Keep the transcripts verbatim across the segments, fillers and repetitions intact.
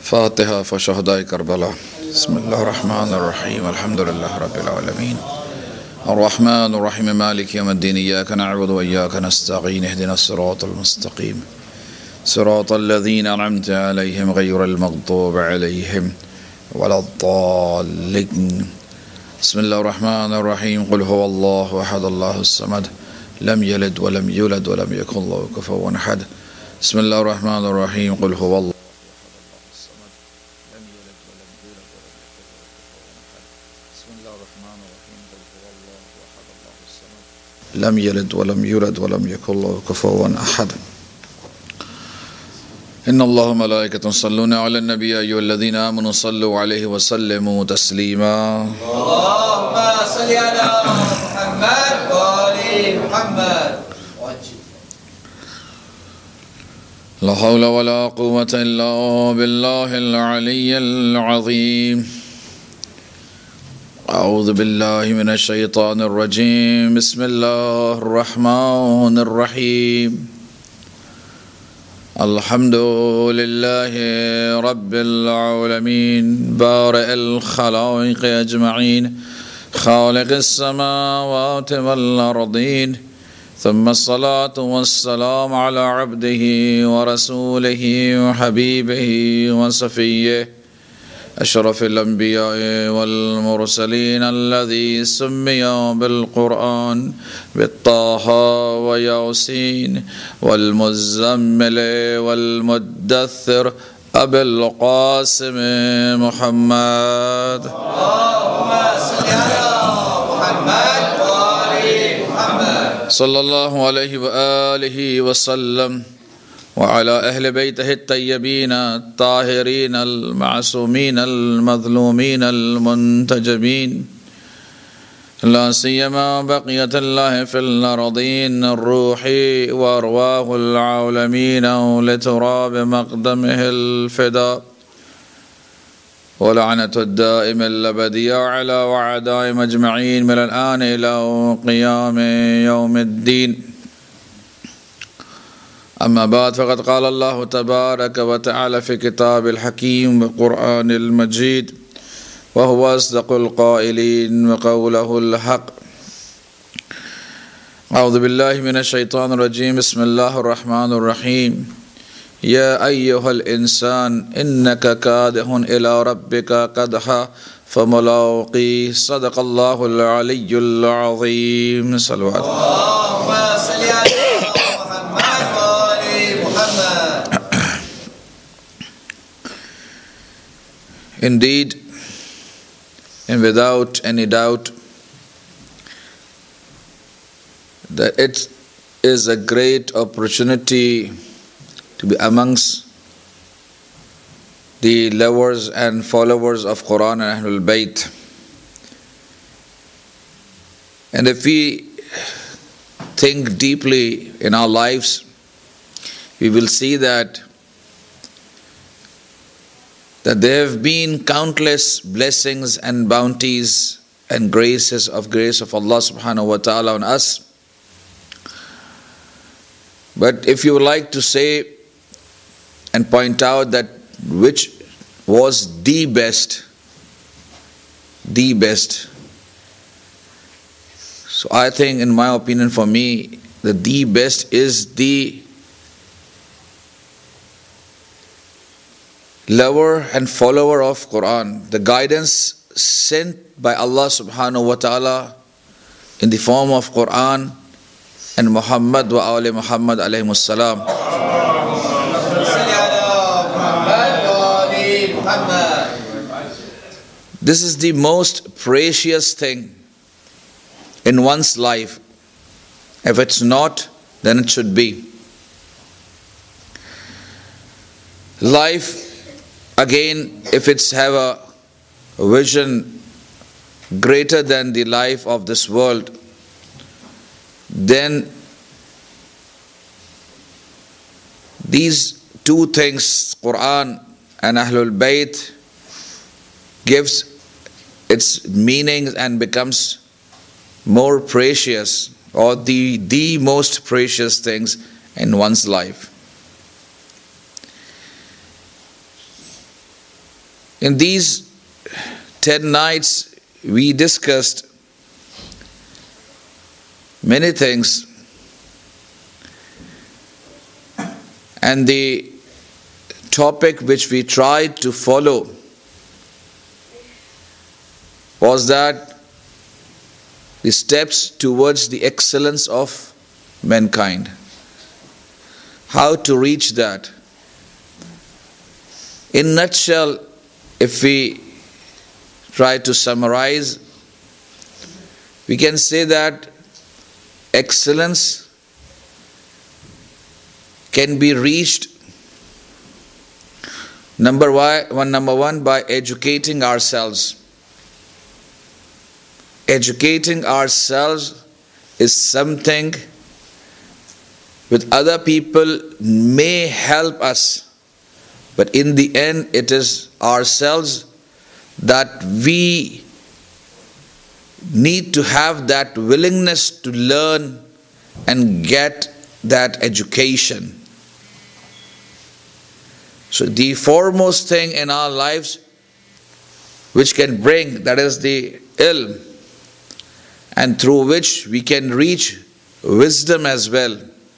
فاتحة فشهداء كربلاء. بسم الله الرحمن الرحيم. الحمد لله رب العالمين الرحمن الرحيم مالك يوم الدين إياك نعبد وإياك نستعين اهدنا الصراط المستقيم صراط الذين أنعمت عليهم غير المغضوب عليهم ولا الضالين. بسم الله الرحمن الرحيم. قل هو الله أحد الله الصمد لم يلد ولم يولد ولم يكن له كفوا أحد. بسم الله الرحمن الرحيم. قل هو الله لم يلد ولم يولد ولم يكن له كفوا أحد. إن الله وملائكته يصلون على النبي يا أيها الذين آمنوا صلوا عليه وسلموا تسليما. اللهم صل على محمد وآل محمد. لا حول ولا قوة إلا بالله العلي العظيم. أعوذ بالله من الشيطان الرجيم. بسم الله الرحمن الرحيم. الحمد لله رب العالمين بارئ الخلائق أجمعين خالق السماوات والأرضين، ثم الصلاة والسلام على عبده ورسوله وحبيبه وصفيه أشرف الأنبياء والمرسلين الذي سمي بالقرآن بالطه وياسين والمزمل والمدثر أبي القاسم محمد. اللهم صل على محمد وآل محمد صلى الله عليه وآله وسلم وعلى أهل بيته الطيبين الطاهرين المعصومين المظلومين المنتجبين، لا سيما بقية الله في الأرضين الروح وأرواح العالمين لتراب مقدمه الفداء، ولعنة الدائم الأبدية على وعدائهم أجمعين من الآن إلى قيام يوم الدين. أما بعد، فقد قال الله تبارك وتعالى في كتاب الحكيم والقرآن المجيد وهو أصدق القائلين وقوله الحق. أعوذ بالله من الشيطان الرجيم. بسم الله الرحمن الرحيم. يا أيها الإنسان إنك كادح إلى ربك قدحا فملاقيه. صدق الله العلي العظيم. صلوات. اللهم صل على Indeed, and without any doubt, that it is a great opportunity to be amongst the lovers and followers of Quran and Ahlul Bayt. And if we think deeply in our lives, we will see that that there have been countless blessings and bounties and graces of grace of Allah subhanahu wa ta'ala on us. But if you would like to say and point out that which was the best, the best, so I think, in my opinion, for me, that the best is the lover and follower of Quran, the guidance sent by Allah subhanahu wa ta'ala in the form of Quran and Muhammad wa ali Muhammad alayhimus salam. This is the most precious thing in one's life. If it's not, then it should be. Life, again, if it's have a vision greater than the life of this world, then these two things, Quran and Ahlul Bayt, gives its meaning and becomes more precious, or the, the most precious things in one's life. In these ten nights, we discussed many things, and the topic which we tried to follow was that the steps towards the excellence of mankind. How to reach that. In a nutshell, if we try to summarize, we can say that excellence can be reached number one, number one by educating ourselves. Educating ourselves is something with other people may help us, but in the end it is ourselves that we need to have that willingness to learn and get that education. So the foremost thing in our lives which can bring, that is the ilm, and through which we can reach wisdom as well.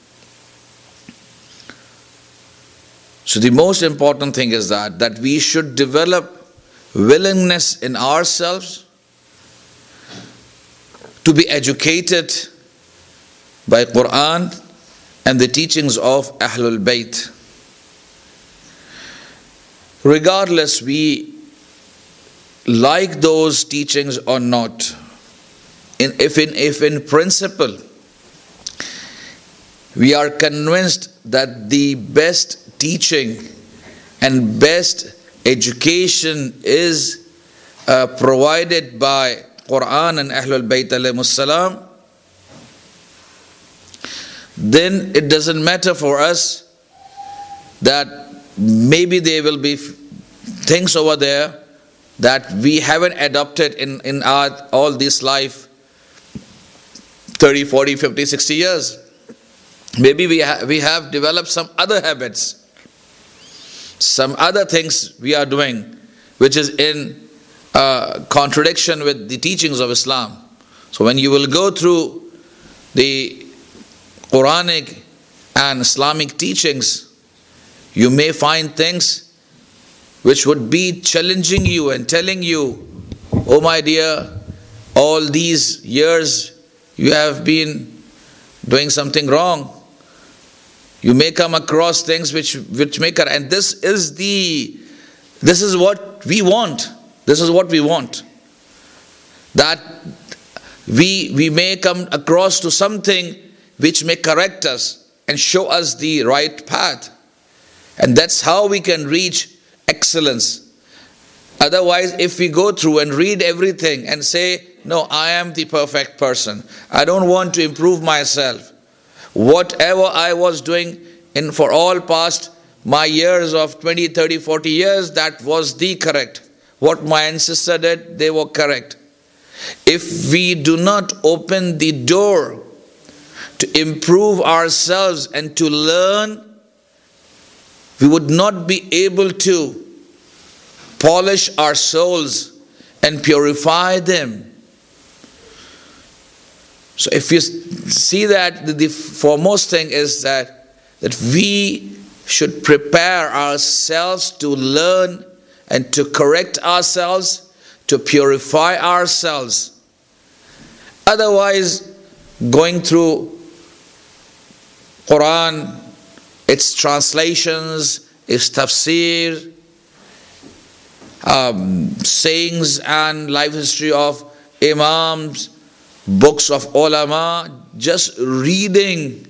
So the most important thing is that, that we should develop willingness in ourselves to be educated by Quran and the teachings of Ahlul Bayt. Regardless we like those teachings or not, in, if, in, if in principle we are convinced that the best teaching and best education is uh, provided by Quran and Ahlul Bayt alayhimus salam, then it doesn't matter for us that maybe there will be things over there that we haven't adopted in, in our all this life, thirty, forty, fifty, sixty years. Maybe we, ha- we have developed some other habits, some other things we are doing which is in uh, contradiction with the teachings of Islam. So when you will go through the Quranic and Islamic teachings, you may find things which would be challenging you and telling you, oh my dear, all these years you have been doing something wrong. You may come across things which which make her, and this is the this is what we want. This is what we want. That we we may come across to something which may correct us and show us the right path. And that's how we can reach excellence. Otherwise, if we go through and read everything and say, no, I am the perfect person, I don't want to improve myself. Whatever I was doing in for all past my years of twenty, thirty, forty years, that was the correct. What my ancestor did, they were correct. If we do not open the door to improve ourselves and to learn, we would not be able to polish our souls and purify them. So if you see that, the foremost thing is that, that we should prepare ourselves to learn and to correct ourselves, to purify ourselves. Otherwise, going through Quran, its translations, its tafsir, um, sayings and life history of imams, books of ulama, just reading,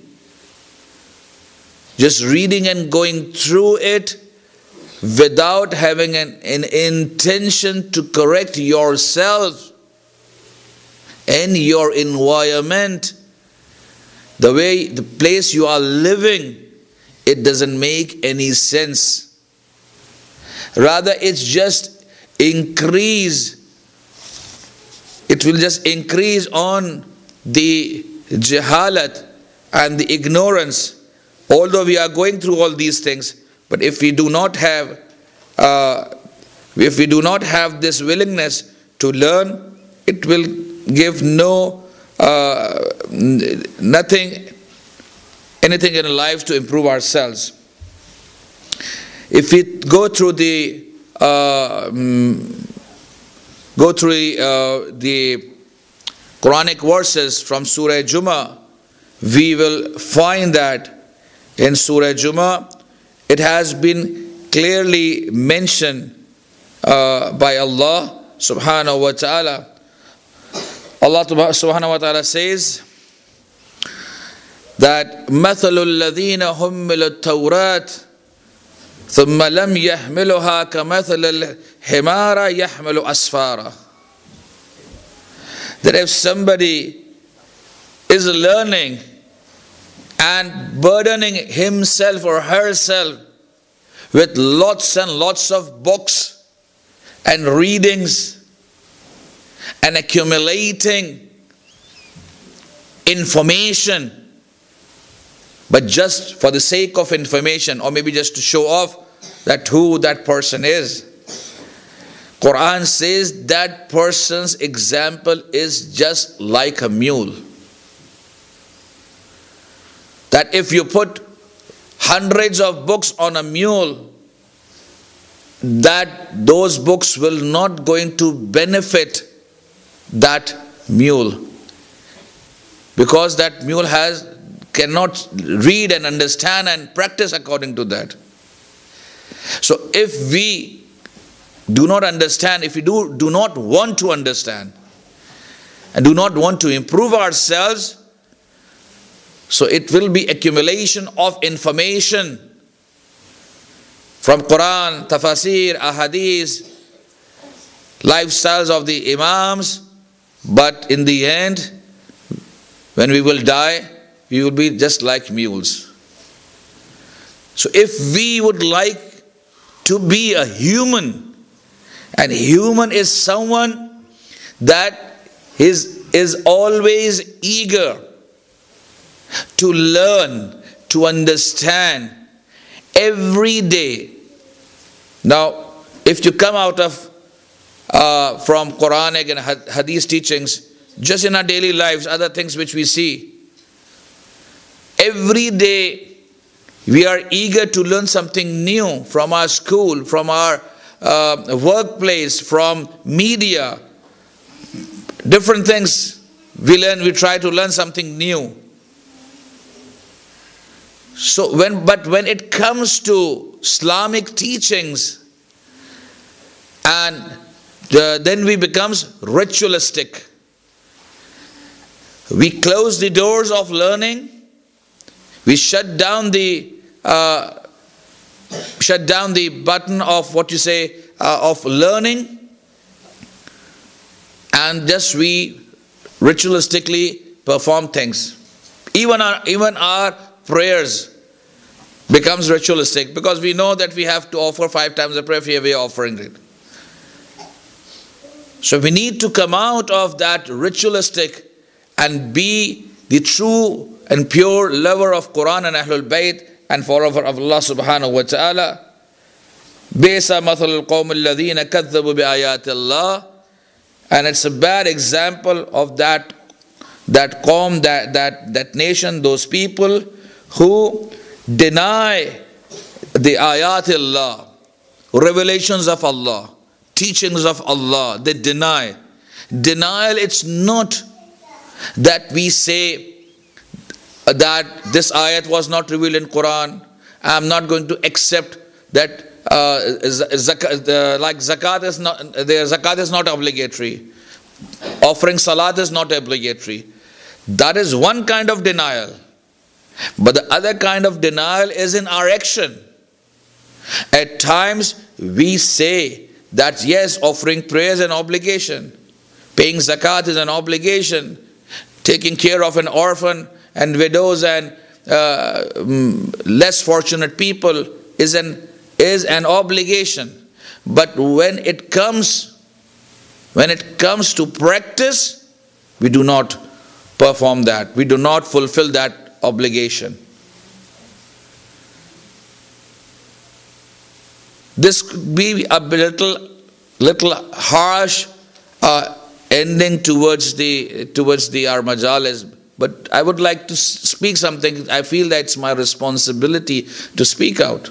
just reading and going through it without having an, an intention to correct yourself and your environment, the way, the place you are living, it doesn't make any sense. Rather, it's just increase. It will just increase on the jahalat and the ignorance. Although we are going through all these things, but if we do not have uh, If we do not have this willingness to learn, it will give no, uh, nothing, anything in life to improve ourselves. If we go through the, uh, go through uh, the Quranic verses from Surah Jummah, we will find that in Surah Jummah, it has been clearly mentioned uh, by Allah subhanahu wa ta'ala. Allah subhanahu wa ta'ala says that مَثَلُ الَّذِينَ هُمِّلُوا التَّوْرَاةِ ثُمَّ لَمْ يَحْمِلُهَا كَمَثَلِ الْحِمَارَ يَحْمِلُ أَسْفَارًا. That if somebody is learning and burdening himself or herself with lots and lots of books and readings and accumulating information, but just for the sake of information, or maybe just to show off that who that person is, Quran says that person's example is just like a mule. That if you put hundreds of books on a mule, that those books will not going to benefit that mule, because that mule has cannot read and understand and practice according to that. So if we do not understand, if we do, do not want to understand and do not want to improve ourselves, so it will be accumulation of information from Quran, tafasir, ahadith, lifestyles of the imams, but in the end, when we will die, we will be just like mules. So if we would like to be a human, and human is someone that is, is always eager to learn, to understand every day. Now, if you come out of uh, from Quranic and Hadith teachings, just in our daily lives, other things which we see, every day we are eager to learn something new from our school, from our uh, workplace, from media, different things we learn, we try to learn something new. So when, but when it comes to Islamic teachings, and uh, then we becomes ritualistic. We close the doors of learning. We shut down the uh, shut down the button of what you say uh, of learning, and just we ritualistically perform things. Even our even our prayers becomes ritualistic, because we know that we have to offer five times a prayer if we are offering it. So we need to come out of that ritualistic and be the true and pure lover of Quran and Ahlul Bayt and follower of Allah subhanahu wa ta'ala. Bisa mathal al-qawm alladhina kadhabu bi ayati Allah. And it's a bad example of that that qawm, that, that, that nation, those people who deny the ayat Allah, revelations of Allah, teachings of Allah. They deny. Denial, it's not that we say that this ayat was not revealed in Quran. I am not going to accept that uh, zakat, uh, like zakat is not, the zakat is not obligatory. Offering salat is not obligatory. That is one kind of denial. But the other kind of denial is in our action. At times we say that yes, offering prayer is an obligation, paying zakat is an obligation, taking care of an orphan and widows and uh, less fortunate people is an is an obligation. But when it comes when it comes to practice, we do not perform that. We do not fulfill that obligation. This could be a little little harsh uh, ending towards the towards the our majalis, but I would like to speak something. I feel that it's my responsibility to speak out.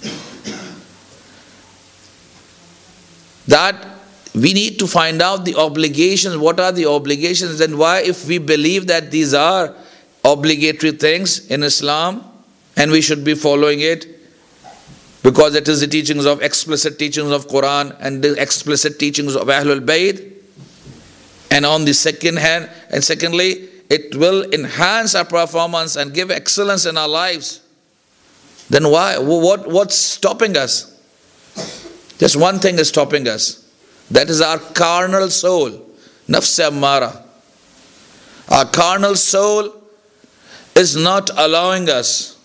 That we need to find out the obligations. What are the obligations, and why, if we believe that these are obligatory things in Islam and we should be following it because it is the teachings of explicit teachings of Quran and the explicit teachings of Ahlul Bayt, and on the second hand, and secondly, it will enhance our performance and give excellence in our lives, then why? What, what's stopping us? Just one thing is stopping us. That is our carnal soul, nafs ammara. Our carnal soul is not allowing us.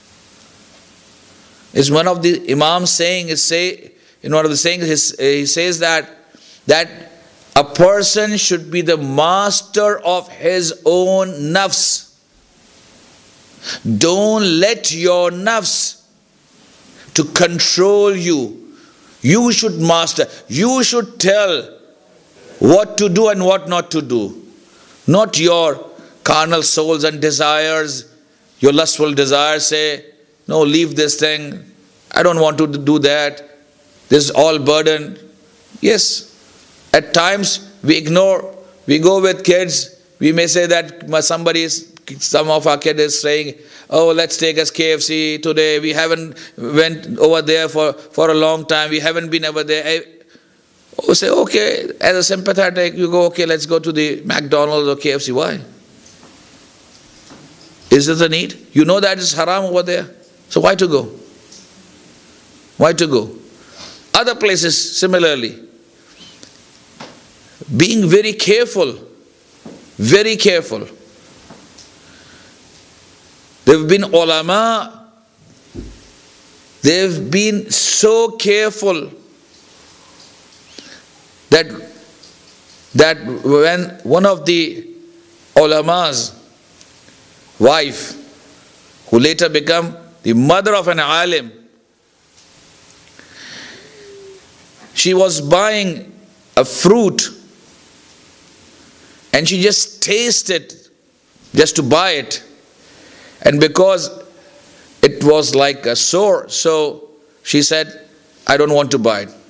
Is one of the Imams saying, is say in one of the sayings, he says that that a person should be the master of his own nafs. Don't let your nafs to control you. You should master. You should tell what to do and what not to do. Not your carnal souls and desires, your lustful desires say, no, leave this thing. I don't want to do that. This is all burden. Yes, at times we ignore. We go with kids. We may say that somebody is, some of our kids is saying, oh, let's take us K F C today. We haven't went over there for, for a long time. We haven't been over there. I, oh, say, okay, as a sympathetic, you go, okay, let's go to the McDonald's or K F C. Why? Is there the need? You know that it's haram over there. So why to go? Why to go? Other places similarly. Being very careful. Very careful. There have been ulama. They've been so careful that, that when one of the ulama's wife, who later became the mother of an alim, she was buying a fruit and she just tasted just to buy it, and because it was like a sore, so she said, I don't want to buy it.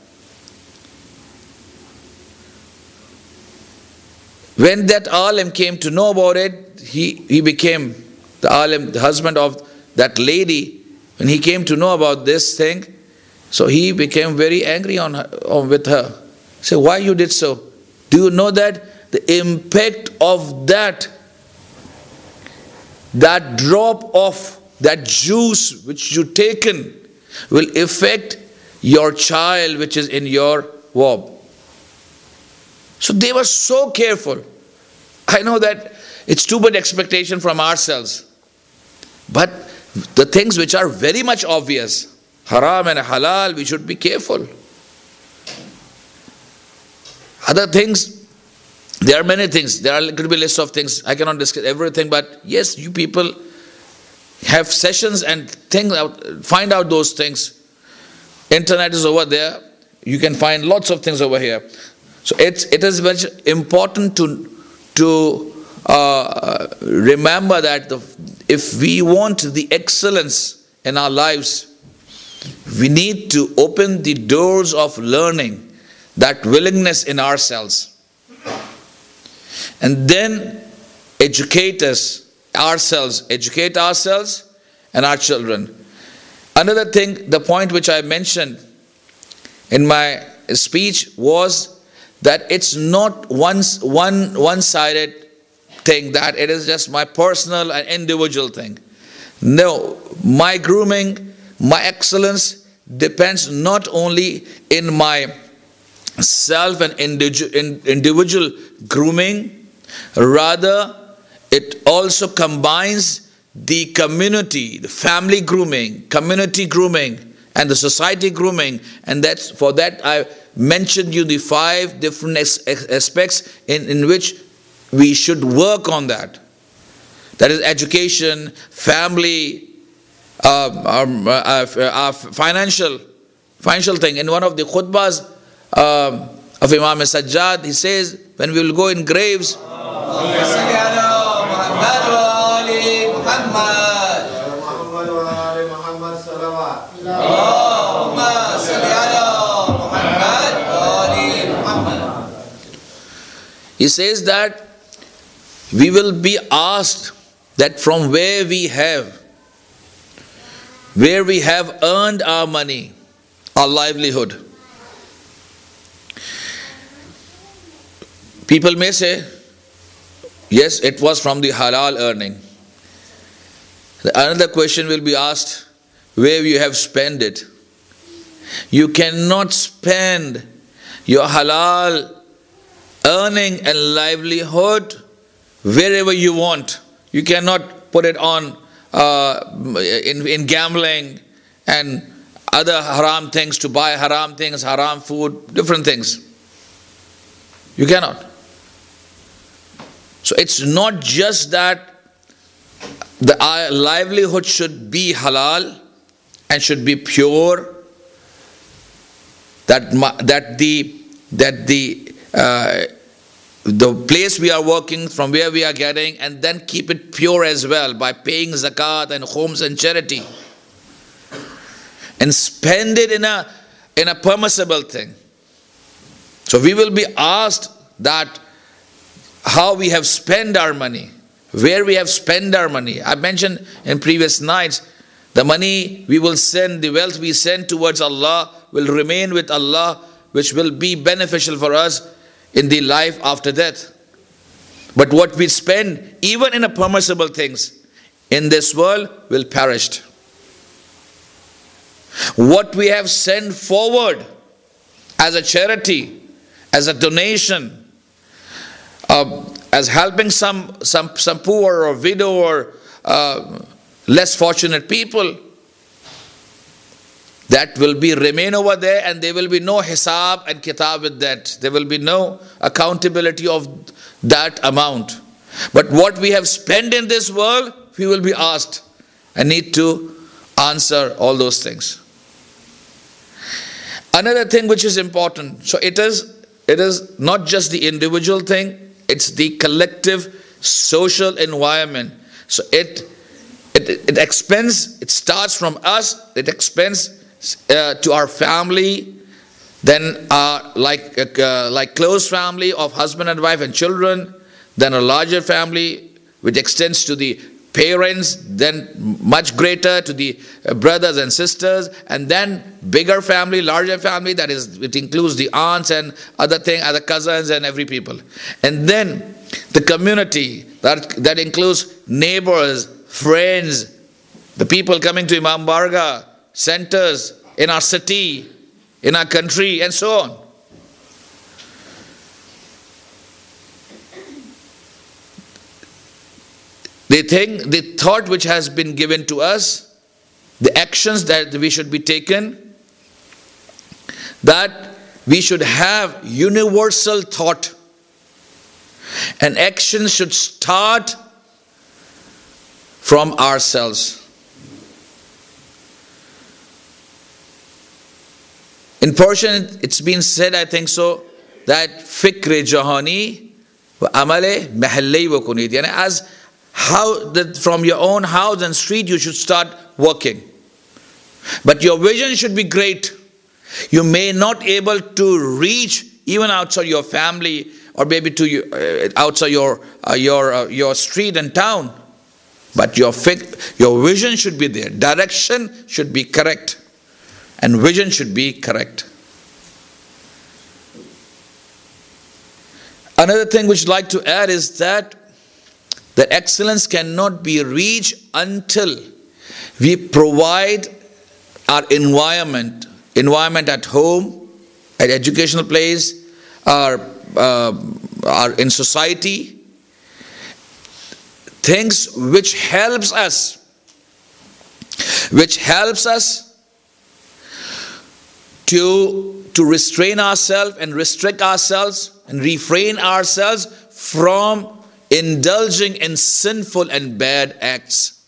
When that alim came to know about it, he, he became the alim, the husband of that lady. When he came to know about this thing, so he became very angry on her, on, with her. Say, why you did so? Do you know that the impact of that, that drop of that juice which you taken will affect your child which is in your womb? So they were so careful. I know that it's too much expectation from ourselves. But the things which are very much obvious, haram and halal, we should be careful. Other things, there are many things. There are going to be a list of things. I cannot discuss everything, but yes, you people have sessions and think out, find out those things. Internet is over there. You can find lots of things over here. So it's, it is very important to, to uh, remember that the, if we want the excellence in our lives, we need to open the doors of learning, that willingness in ourselves. And then educate us, ourselves, educate ourselves and our children. Another thing, the point which I mentioned in my speech was that it's not one, one, one-sided thing, that it is just my personal and individual thing. No, my grooming, my excellence depends not only in my self and individual grooming, rather it also combines the community, the family grooming, community grooming, and the society grooming. And that's for that I mentioned you the five different aspects in, in which we should work on that. That is education, family, uh, our, uh, our financial, financial thing. In one of the khutbahs, um, of Imam Sajjad, he says, when we will go in graves, he says that we will be asked that from where we have, where we have earned our money, our livelihood. People may say, yes, it was from the halal earning. Another question will be asked, where you have spent it. You cannot spend your halal earning and livelihood wherever you want. You cannot put it on uh, in, in gambling and other haram things, to buy haram things, haram food, different things. You cannot. So it's not just that the uh, livelihood should be halal and should be pure, that that the that the uh, the place we are working, from where we are getting, and then keep it pure as well by paying zakat and khums and charity, and spend it in a in a permissible thing. So we will be asked that how we have spent our money, where we have spent our money. I mentioned in previous nights, the money we will send, the wealth we send towards Allah will remain with Allah, which will be beneficial for us in the life after death. But what we spend, even in a permissible things, in this world will perish. What we have sent forward as a charity, as a donation, uh, as helping some, some, some poor or widow or uh, less fortunate people, that will be remain over there, and there will be no hisab and kitab with that. There will be no accountability of that amount. But what we have spent in this world, we will be asked and need to answer all those things. Another thing which is important, so it is, it is not just the individual thing, it's the collective social environment. So it it, it expands, it starts from us, it expands uh, to our family, then our like uh, like close family of husband and wife and children, then a larger family which extends to the parents, then much greater to the brothers and sisters, and then bigger family, larger family, that is, it includes the aunts and other thing, other cousins and every people. And then the community, that, that includes neighbors, friends, the people coming to Imam Barga, centers in our city, in our country, and so on. The thing, the thought which has been given to us, the actions that we should be taken, that we should have universal thought, and action should start from ourselves. In Persian, it's been said, I think so, that fikr jahani wa amale mahalli wa kunid. Yani as how that from your own house and street you should start working. But your vision should be great. You may not able to reach even outside your family, or maybe to you, uh, outside your uh, your uh, your street and town. But your your vision should be there. Direction should be correct, and vision should be correct. Another thing which I'd like to add is that that excellence cannot be reached until we provide our environment, environment at home, at educational place, or, uh, or in society, things which helps us, which helps us to, to restrain ourselves and restrict ourselves and refrain ourselves from indulging in sinful and bad acts.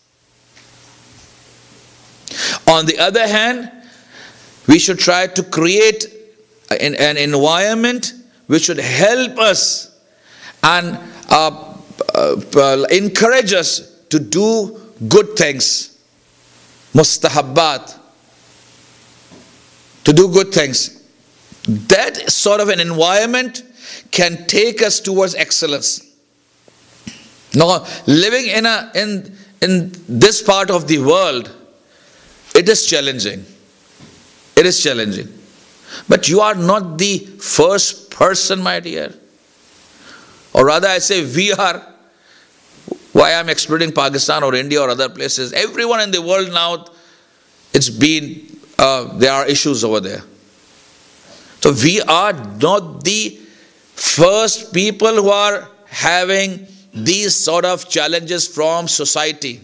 On the other hand, we should try to create an, an environment which should help us and uh, uh, encourage us to do good things. Mustahabbat. To do good things. That sort of an environment can take us towards excellence. Now, living in a in in this part of the world, it is challenging. It is challenging. But you are not the first person, my dear. Or rather, I say we are. Why I'm excluding Pakistan or India or other places. Everyone in the world now, it's been, uh, there are issues over there. So we are not the first people who are having these sort of challenges from society.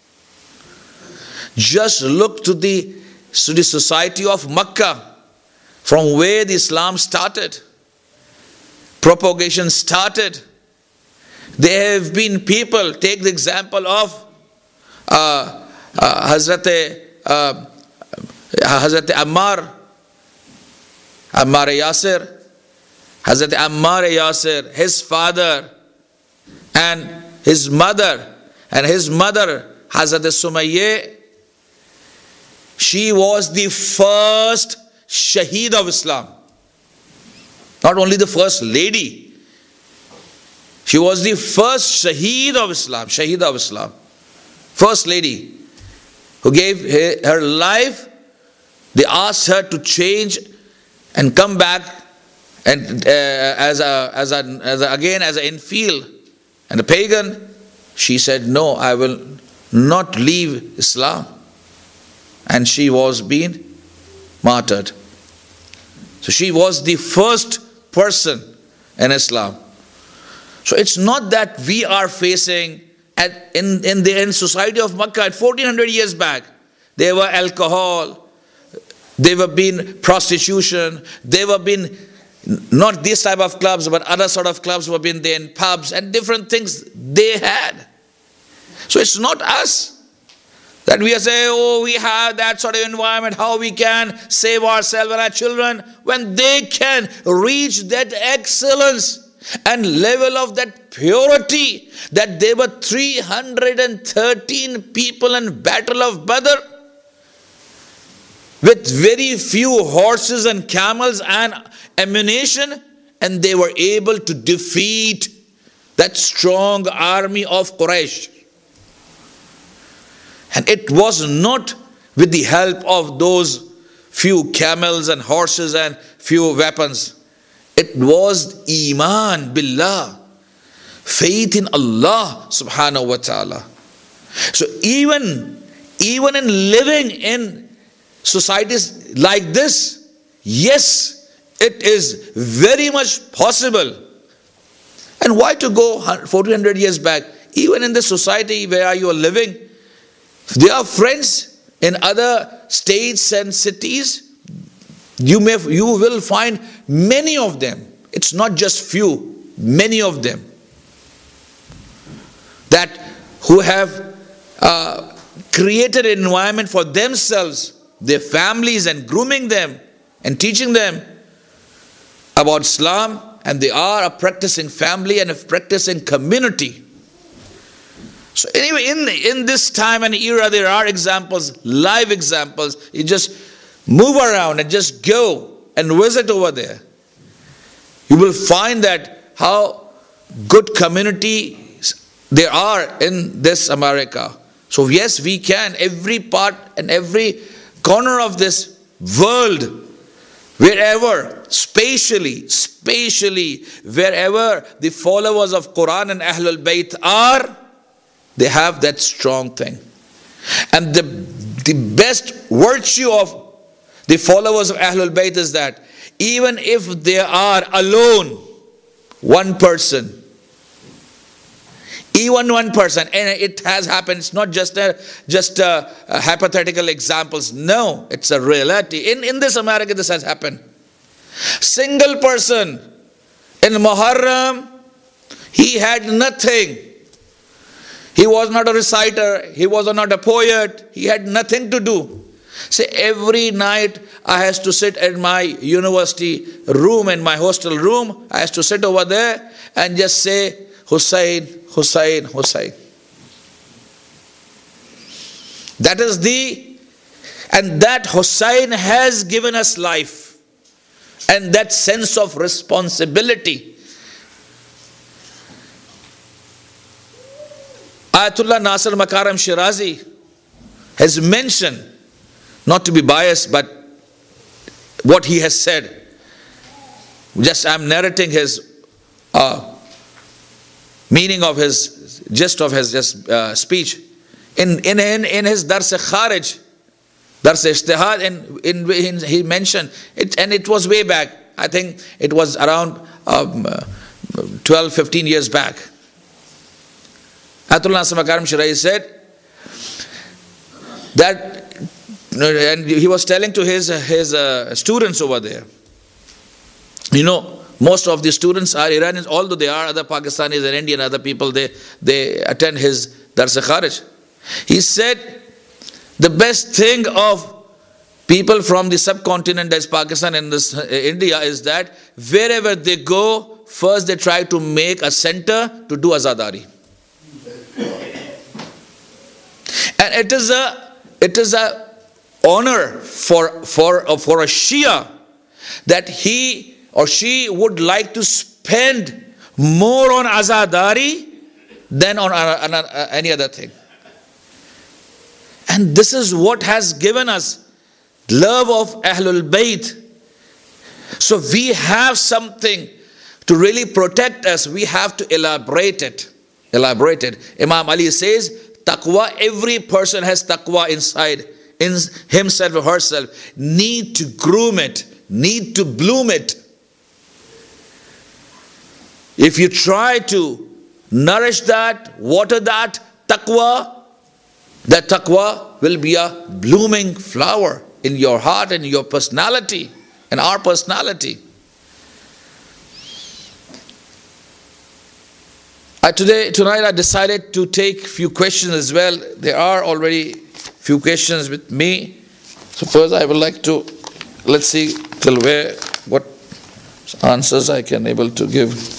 Just look to the, to the society of Makkah, from where the Islam started, propagation started. There have been people, take the example of uh, uh, Hazrat, uh, Hazrat Ammar, Ammar Yasir, Hazrat Ammar Yasir, his father and his mother, and his mother, Hazrat Sumayyah, she was the first Shaheed of Islam. Not only the first lady, she was the first Shaheed of Islam, Shaheed of Islam. First lady who gave her life. They asked her to change and come back and uh, as a as a as a, again as an infield and a pagan. She said, "No, I will not leave Islam." And she was being martyred. So she was the first person in Islam. So it's not that we are facing at, in, in the in society of Makkah at fourteen hundred years back. There were alcohol, there were been prostitution, there were been not this type of clubs, but other sort of clubs were been there in pubs and different things they had. So it's not us that we are saying, oh, we have that sort of environment, how we can save ourselves and our children, when they can reach that excellence and level of that purity, that there were three hundred thirteen people in Battle of Badr with very few horses and camels and ammunition, and they were able to defeat that strong army of Quraysh. And it was not with the help of those few camels and horses and few weapons. It was Iman Billah, faith in Allah subhanahu wa ta'ala. So even, even in living in societies like this, yes, it is very much possible. And why to go fourteen hundred years back? Even in the society where you are living, there are friends in other states and cities. You may, you will find many of them. It's not just few, many of them. That who have uh, created an environment for themselves, their families, and grooming them and teaching them about Islam, and they are a practicing family and a practicing community. So anyway, in, in this time and era, there are examples, live examples. You just move around and just go and visit over there. You will find that how good communities there are in this America. So yes, we can, every part and every corner of this world, wherever, spatially, spatially, wherever the followers of Quran and Ahlul Bayt are, they have that strong thing. And the, the best virtue of the followers of Ahlul Bayt is that even if they are alone, one person, even one person, and it has happened, it's not just a, just a, a hypothetical examples, no, it's a reality. In, in this America, this has happened. Single person in Muharram, he had nothing. He was not a reciter, he was not a poet, he had nothing to do. Say, every night I has to sit in my university room, in my hostel room, I has to sit over there and just say, Hussain, Hussain, Hussain. That is the, and that Hussain has given us life. And that sense of responsibility. Ayatollah Nasir Makaram Shirazi has mentioned, not to be biased, but what he has said. Just I'm narrating his uh, meaning of his, gist of his just uh, speech. In, in, in, in his Dars-e Kharij, Dars-e Ijtihad, in, in, in, he mentioned, it, and it was way back. I think it was around um, twelve, fifteen years back. Ayatollah Nasir Makaram Shirazi said that, and he was telling to his, his uh, students over there, you know, most of the students are Iranians, although they are other Pakistanis and Indian, other people, they, they attend his Dars-e Kharij. He said, the best thing of people from the subcontinent as Pakistan and this, uh, India is that wherever they go, first they try to make a center to do azadari. And it is a, it is a honor for, for, uh, for a Shia that he or she would like to spend more on azadari than on, on, on any other thing. And this is what has given us love of Ahlul Bayt. So we have something to really protect us. We have to elaborate it. Elaborate it. Imam Ali says, taqwa, every person has taqwa inside, in himself or herself. Need to groom it. Need to bloom it. If you try to nourish that, water that taqwa, that taqwa will be a blooming flower in your heart and your personality and our personality. I today, tonight I decided to take few questions as well. There are already few questions with me. So first I would like to, let's see till where, what answers I can able to give.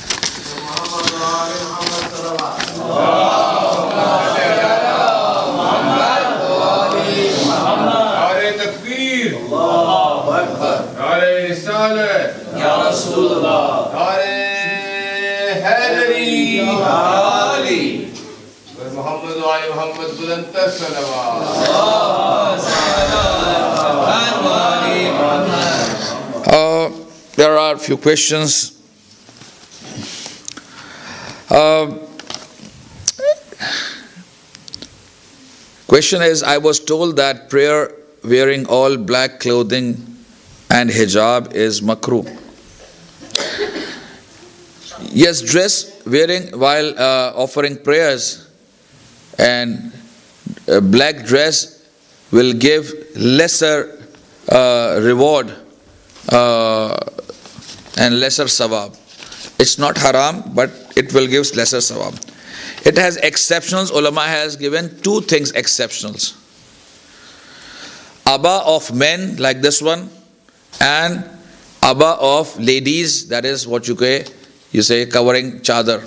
Uh, there are a few questions. Uh, question is, I was told that prayer wearing all black clothing and hijab is makruh. Yes, dress wearing while uh, offering prayers and a black dress will give lesser uh, reward uh, and lesser sawab. It's not haram, but it will give lesser sawab. It has exceptionals. Ulama has given two things exceptionals. Abba of men like this one and abba of ladies, that is what you say, you say covering chadar.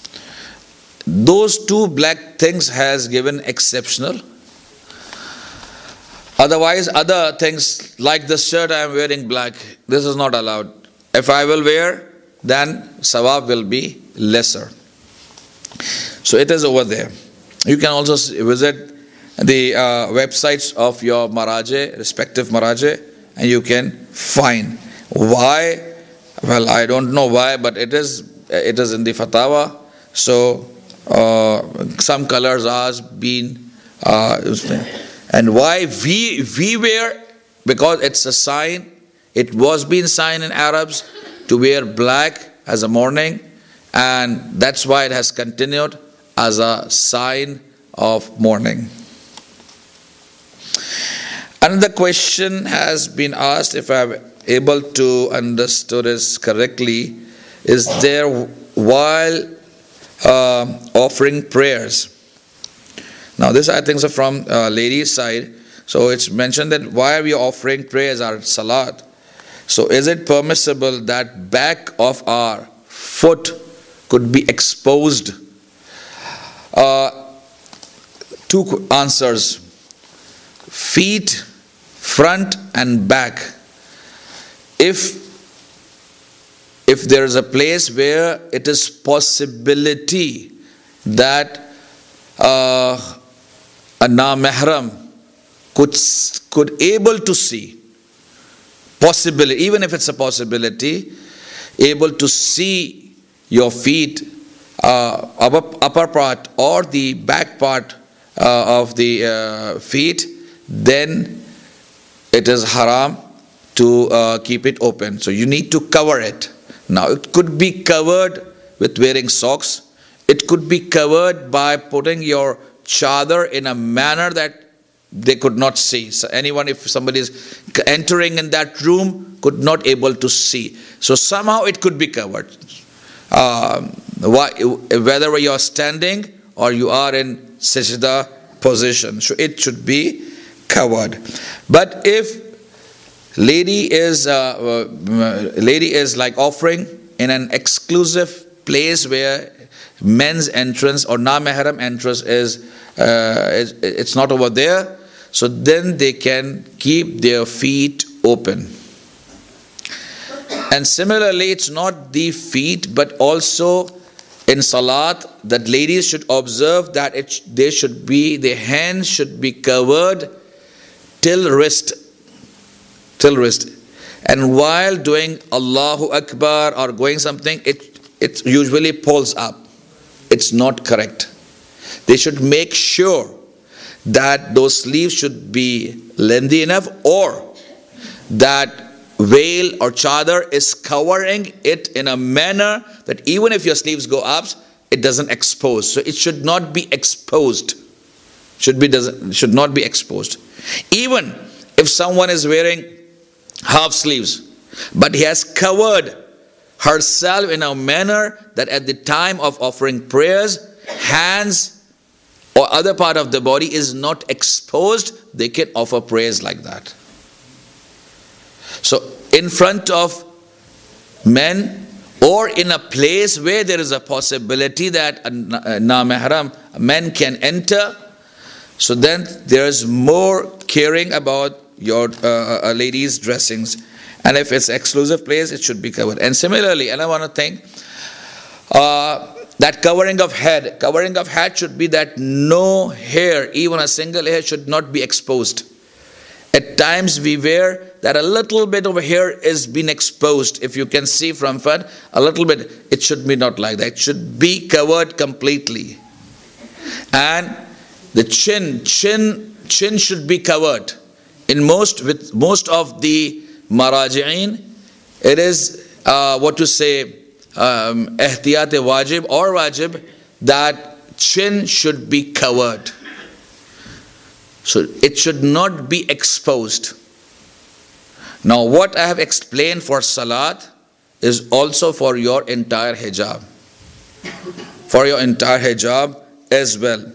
Those two black things has given exceptional. Otherwise, other things like this shirt I am wearing black, this is not allowed. If I will wear, then sawab will be lesser. So it is over there. You can also visit the uh, websites of your maraje, respective maraje, and you can find why. Well, I don't know why, but it is it is in the fatwa. So uh, some colors are being uh, and why we we wear, because it's a sign. It was being sign in Arabs to wear black as a mourning, and that's why it has continued as a sign of mourning. Another question has been asked, if I am able to understood this correctly, is there while uh, offering prayers. Now this I think is from uh, ladies' side. So it's mentioned that why are we offering prayers or salat? So is it permissible that back of our foot could be exposed? Uh, two answers. Feet, front and back. If if there is a place where it is possibility that uh, a na-mahram could could able to see, possibility, even if it's a possibility, able to see your feet, uh, upper, upper part or the back part uh, of the uh, feet, then it is haram to uh, keep it open. So you need to cover it. Now it could be covered with wearing socks. It could be covered by putting your chadar in a manner that they could not see. So anyone, if somebody is entering in that room, could not able to see. So somehow it could be covered. Um, whether you are standing or you are in sajda position, so it should be covered. But if lady is uh, uh, lady is like offering in an exclusive place where men's entrance or na-mahram entrance is, uh, is it's not over there, so then they can keep their feet open. And similarly, it's not the feet but also in salat that ladies should observe that it they should be their hands should be covered till wrist, till wrist. And while doing Allahu Akbar or going something, it it usually pulls up. It's not correct. They should make sure that those sleeves should be lengthy enough, or that veil or chadar is covering it in a manner that even if your sleeves go up, it doesn't expose. So it should not be exposed. Should be doesn't should not be exposed. Even if someone is wearing half sleeves, but he has covered herself in a manner that at the time of offering prayers, hands or other part of the body is not exposed, they can offer prayers like that. So in front of men or in a place where there is a possibility that a na-mahram men can enter, so then there is more caring about your uh, lady's dressings. And if it's exclusive place, it should be covered. And similarly, and I want to think, uh, that covering of head, covering of head should be that no hair, even a single hair, should not be exposed. At times we wear that a little bit of hair is being exposed. If you can see from front, a little bit, it should be not like that. It should be covered completely. And the chin, chin, chin should be covered. In most, with most of the maraji'in, it is uh, what to say, um, ihtiyat wajib or wajib, that chin should be covered. So it should not be exposed. Now what I have explained for salat is also for your entire hijab. For your entire hijab as well.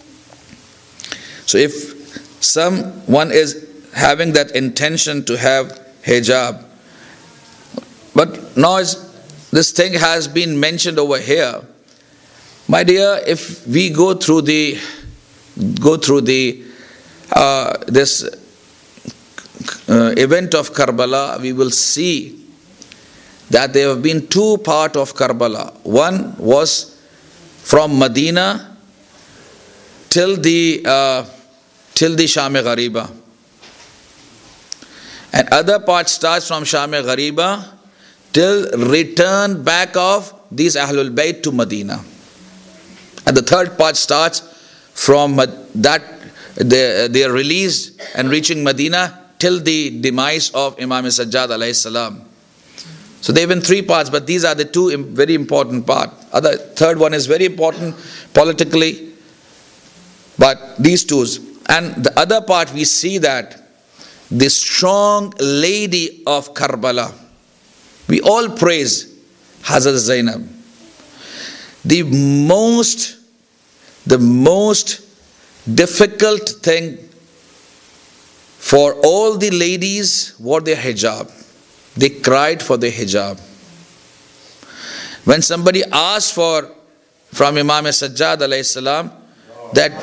So if someone is having that intention to have hijab, but now it's, this thing has been mentioned over here, my dear, if we go through the go through the uh, this uh, event of Karbala, we will see that there have been two parts of Karbala. One was from Medina till the uh, till the Sham-e-Ghariba. And other part starts from Sham-e-Ghariba till return back of these Ahlul Bayt to Medina. And the third part starts from that they, they are released and reaching Medina till the demise of Imam Sajjad alayhi salam. So there have been three parts, but these are the two very important parts. Other third one is very important politically, but these two. And the other part we see that the strong lady of Karbala, we all praise Hazrat Zainab. The most, the most difficult thing For all the ladies wore their hijab. They cried for their hijab. When somebody asked for, from Imam Sajjad alayhi salam, that,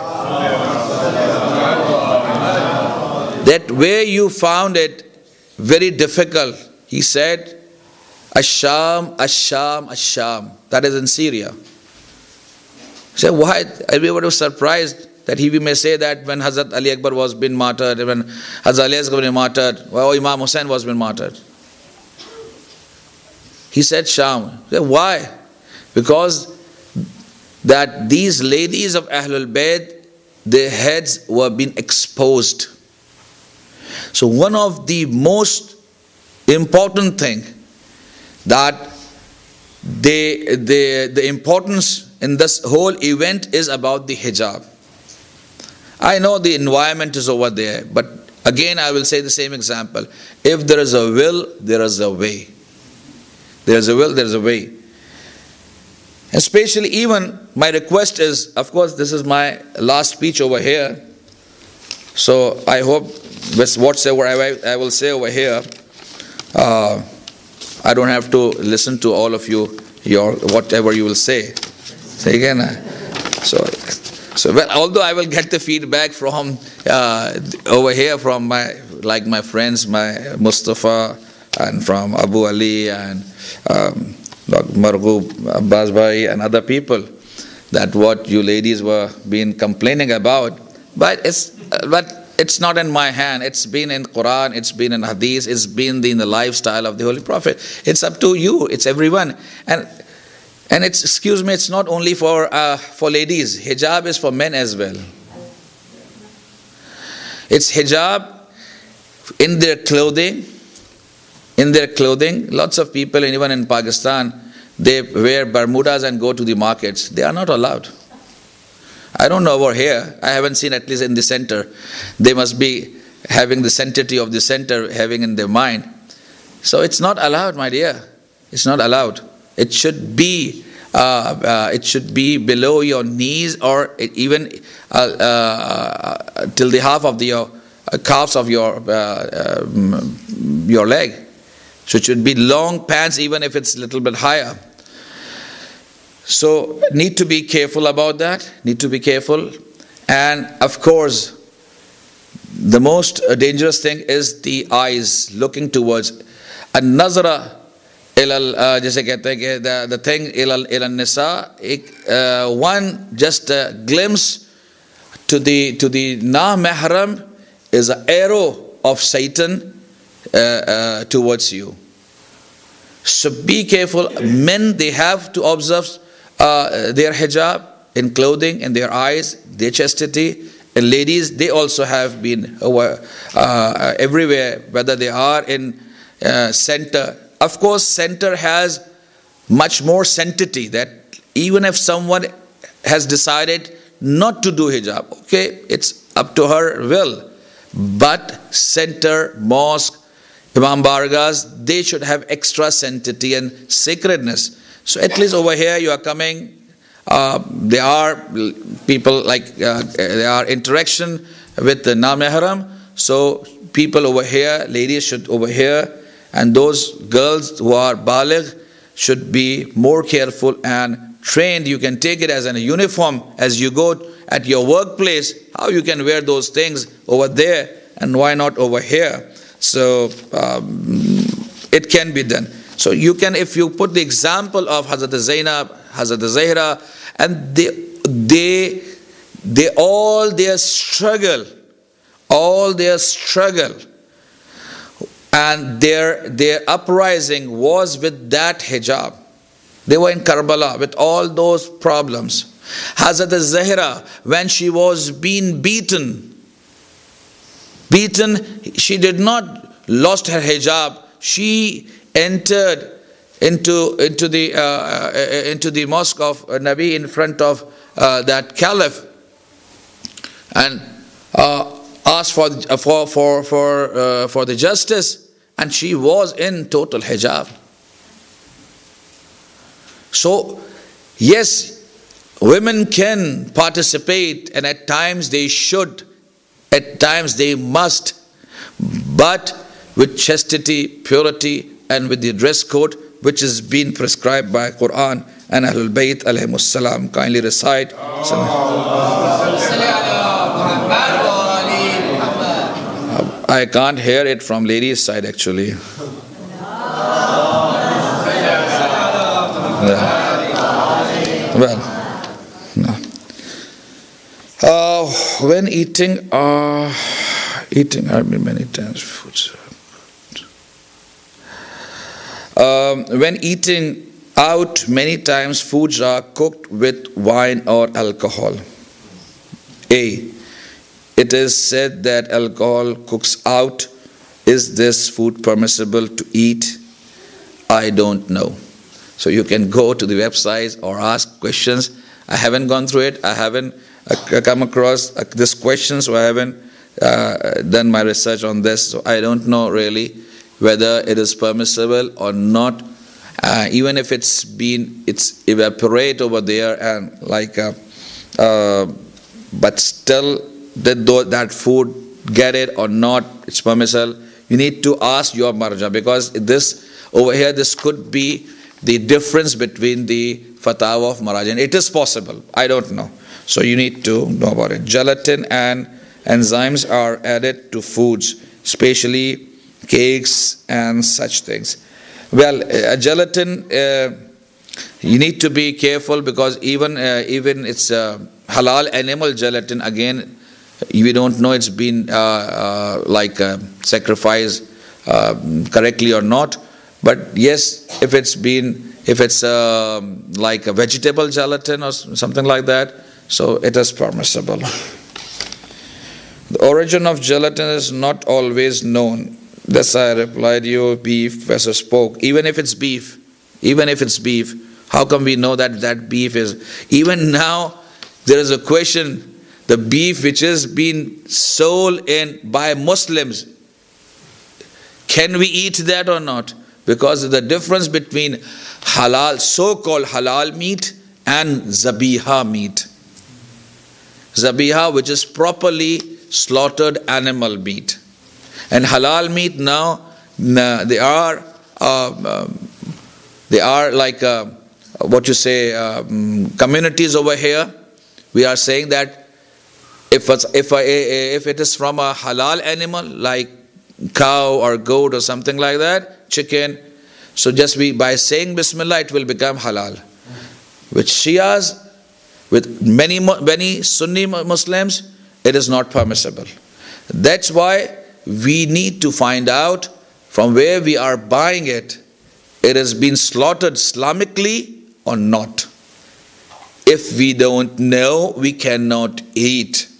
that where you found it very difficult, he said, Ash-Sham, Ash-Sham, Ash-Sham. That is in Syria. He said, why? Everybody was surprised that he may say that when Hazrat Ali Akbar was being martyred, when Hazrat Ali Akbar was being martyred, or Imam Hussain was being martyred. He said Sham. He said, why? Because that these ladies of Ahlul Bayt, their heads were being exposed. So one of the most important thing that they, they, the importance in this whole event is about the hijab. I know the environment is over there, but again I will say the same example. If there is a will, there is a way. There is a will, there is a way. Especially even, my request is, of course this is my last speech over here, so I hope with whatsoever I, I will say over here, uh, I don't have to listen to all of you, your whatever you will say. Say again. So, so well, although I will get the feedback from uh, over here from my, like my friends, my Mustafa and from Abu Ali and um, Margoob Abbas Bhai and other people, that what you ladies were being complaining about, but it's but it's not in my hand. It's been in Quran, it's been in Hadith, it's been in the lifestyle of the Holy Prophet. It's up to you. It's everyone. And and it's, excuse me, it's not only for uh, for ladies. Hijab is for men as well. It's hijab in their clothing. In their clothing, lots of people, and even in Pakistan, they wear Bermudas and go to the markets. They are not allowed. I don't know over here. I haven't seen, at least in the center. They must be having the sanctity of the center, having in their mind. So it's not allowed, my dear. It's not allowed. It should be, uh, uh, it should be below your knees, or even uh, uh, till the half of the uh, calves of your uh, um, your leg. So it should be long pants, even if it's a little bit higher. So need to be careful about that. Need to be careful. And of course, the most dangerous thing is the eyes looking towards. An-nazra ilal, jaise kehte hain ki the, the thing ilal ilal nisa, uh, one just a glimpse to the to the na-mahram is an arrow of Satan Uh, uh, towards you. So be careful. Men, they have to observe uh, their hijab in clothing, in their eyes, their chastity. And ladies, they also have been uh, uh, everywhere, whether they are in uh, center. Of course, center has much more sanctity, that even if someone has decided not to do hijab, okay, it's up to her will. But center, mosque, Imam Bargas, they should have extra sanctity and sacredness. So at least over here you are coming, uh, there are people like, uh, there are interaction with the na-mahram. So people over here, ladies should over here, and those girls who are baligh should be more careful and trained. You can take it as a uniform as you go at your workplace, how you can wear those things over there, and why not over here? So um, it can be done. So you can, if you put the example of Hazrat Zainab, Hazrat Zahra, and they, they, they all their struggle, all their struggle, and their their uprising was with that hijab. They were in Karbala with all those problems. Hazrat Zahra, when she was being beaten, beaten, she did not lost her hijab. She entered into into the uh, uh, into the mosque of Nabi in front of uh, that caliph, and uh, asked for for for for uh, for the justice, and she was in total hijab. So yes, women can participate, and at times they should, at times they must, but with chastity, purity, and with the dress code which is being prescribed by Quran and Ahlul Bayt alayhimus salam. Kindly recite. I can't hear it from ladies' side actually. Well, no. Uh, when eating, uh, eating, I mean many times foods. Um, when eating out, many times foods are cooked with wine or alcohol. A. It is said that alcohol cooks out. Is this food permissible to eat? I don't know. So you can go to the websites or ask questions. I haven't gone through it. I haven't uh, come across uh, this question, so I haven't uh, done my research on this. So I don't know really whether it is permissible or not. Uh, even if it's been, it's evaporate over there and like, uh, uh, but still that that food get it or not, it's permissible. You need to ask your marja, because this over here, this could be the difference between the fatwa of Marajan. It is possible. I don't know. So you need to know about it. Gelatin and enzymes are added to foods, especially cakes and such things. Well, uh, gelatin, uh, you need to be careful, because even uh, even it's uh, halal animal gelatin, again, we don't know it's been uh, uh, like uh, sacrificed uh, correctly or not. But yes, if it's been, if it's uh, like a vegetable gelatin or something like that, so it is permissible. The origin of gelatin is not always known. Thus I replied you, beef versus pork. Even if it's beef, even if it's beef, how come we know that that beef is? Even now, there is a question, the beef which is being sold in by Muslims, can we eat that or not? Because of the difference between halal, so-called halal meat and zabiha meat. Zabiha, which is properly slaughtered animal meat. And halal meat now, they are, uh, um, they are like, uh, what you say, um, communities over here. We are saying that if it's, if, a, if it is from a halal animal, like cow or goat or something like that, chicken, so just we, by saying Bismillah, it will become halal. With Shias, with many, many Sunni Muslims, it is not permissible. That's why we need to find out from where we are buying it, it has been slaughtered Islamically or not. If we don't know, we cannot eat.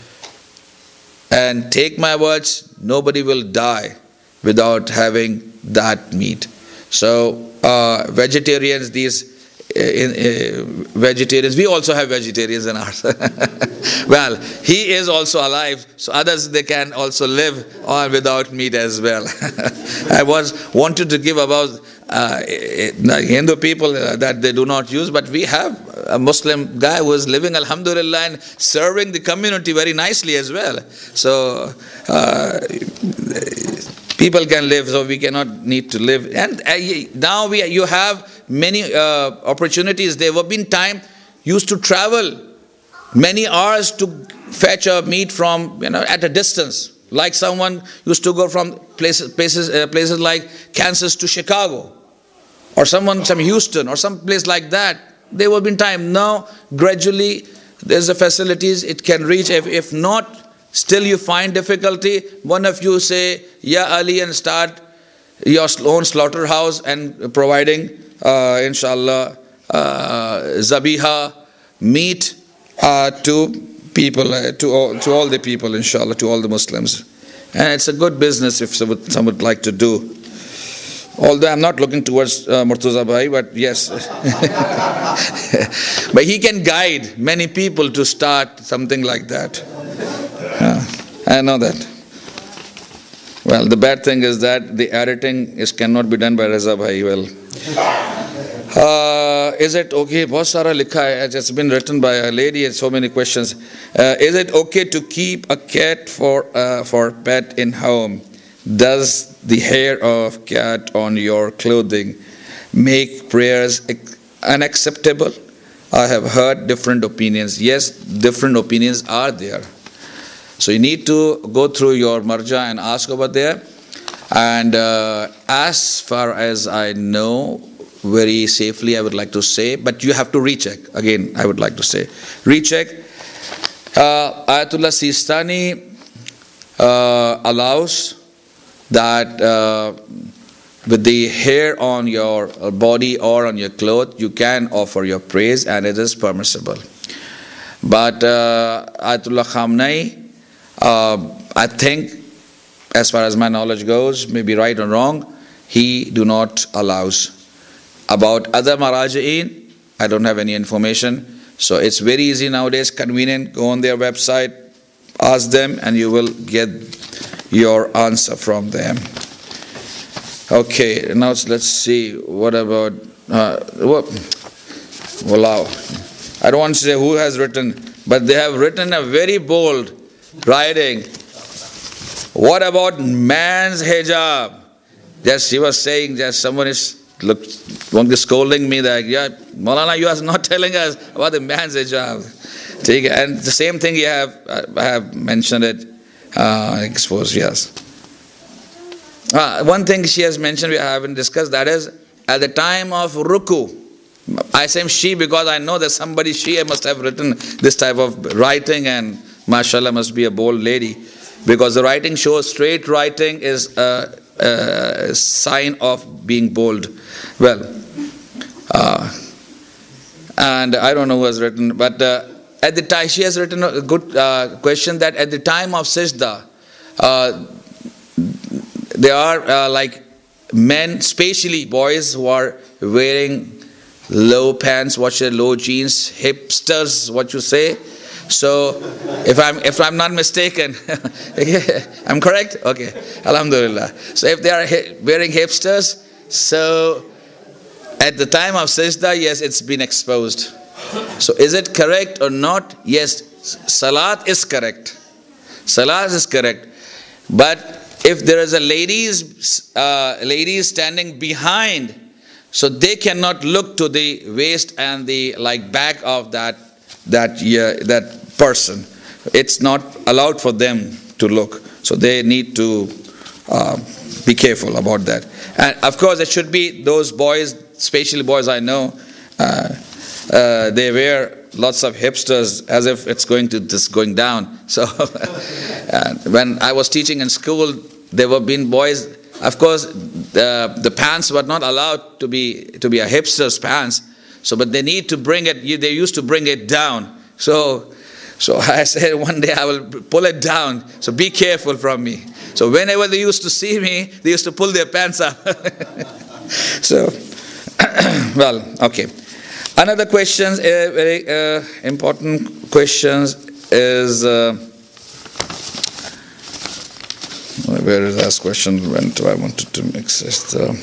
And take my words, nobody will die without having that meat. So uh, vegetarians, these uh, in, uh, vegetarians, we also have vegetarians in ours. Well, he is also alive, so others, they can also live on without meat as well. I was wanted to give about uh, Hindu people uh, that they do not use, but we have a Muslim guy who is living, alhamdulillah, and serving the community very nicely as well. So uh, people can live, so we cannot need to live. And uh, now we you have many uh, opportunities. There have been time used to travel many hours to fetch a meat from, you know, at a distance. Like someone used to go from places places uh, places like Kansas to Chicago, or someone from Houston or some place like that. There will be time. Now gradually there's the facilities it can reach. If if not, still you find difficulty. One of you say Ya Ali and start your own slaughterhouse and providing uh, inshallah uh, zabiha meat uh, to people, uh, to all to all the people, inshallah, to all the Muslims. And it's a good business if some would, some would like to do. Although I'm not looking towards uh, Murtaza Bhai, but yes. But he can guide many people to start something like that. Yeah, I know that. Well, the bad thing is that the editing is cannot be done by Reza Bhai. Well, uh, is it okay? Bahut sara likha hai. It's been written by a lady and so many questions. Uh, is it okay to keep a cat for uh, for pet in home? does the hair of cat on your clothing make prayers unacceptable? I have heard different opinions. Yes, different opinions are there. So you need to go through your marja and ask over there. And uh, as far as I know, very safely I would like to say, but you have to recheck. Again, I would like to say, recheck. Uh, Ayatollah Sistani uh, allows that uh, with the hair on your body or on your clothes, you can offer your praise and it is permissible. But uh, Ayatollah Khamenei, uh, I think, as far as my knowledge goes, maybe right or wrong, he do not allows. About other Maraji'een, I don't have any information. So it's very easy nowadays, convenient, go on their website, ask them and you will get your answer from them. Okay, now let's see, what about, uh, what, wow. I don't want to say who has written, but they have written a very bold writing. What about man's hijab? Just she was saying, just someone is look, one is scolding me that, yeah, Maulana, you are not telling us about the man's hijab. And the same thing you have, I have mentioned it, uh, exposed, yes. Uh, one thing she has mentioned, we haven't discussed, that is, at the time of ruku, I say she because I know that somebody, she must have written this type of writing, and mashallah must be a bold lady, because the writing shows straight writing is a, a sign of being bold. Well, uh, and I don't know who has written, but uh, at the time, she has written a good uh, question that at the time of sajda, uh, there are uh, like men, especially boys, who are wearing low pants, what you say, low jeans, hipsters, what you say. So, if I'm if I'm not mistaken, I'm correct? Okay, Alhamdulillah. So if they are wearing hipsters, so at the time of sajda, yes, it's been exposed. So is it correct or not? Yes, salat is correct. Salat is correct. But if there is a ladies, uh, ladies standing behind, so they cannot look to the waist and the like back of that that yeah, that person. It's not allowed for them to look. So they need to uh, be careful about that. And of course, it should be those boys, especially boys I know, uh, uh, they wear lots of hipsters as if it's going to just going down. So uh, when I was teaching in school, there were been boys. Of course, the, the pants were not allowed to be to be a hipster's pants. So, but they need to bring it. They used to bring it down. So, so I said one day I will pull it down. So be careful from me. So whenever they used to see me, they used to pull their pants up. So, well, okay. Another question, uh, very uh, important questions is. Uh, Where is that question went to? I wanted to mix it. Uh,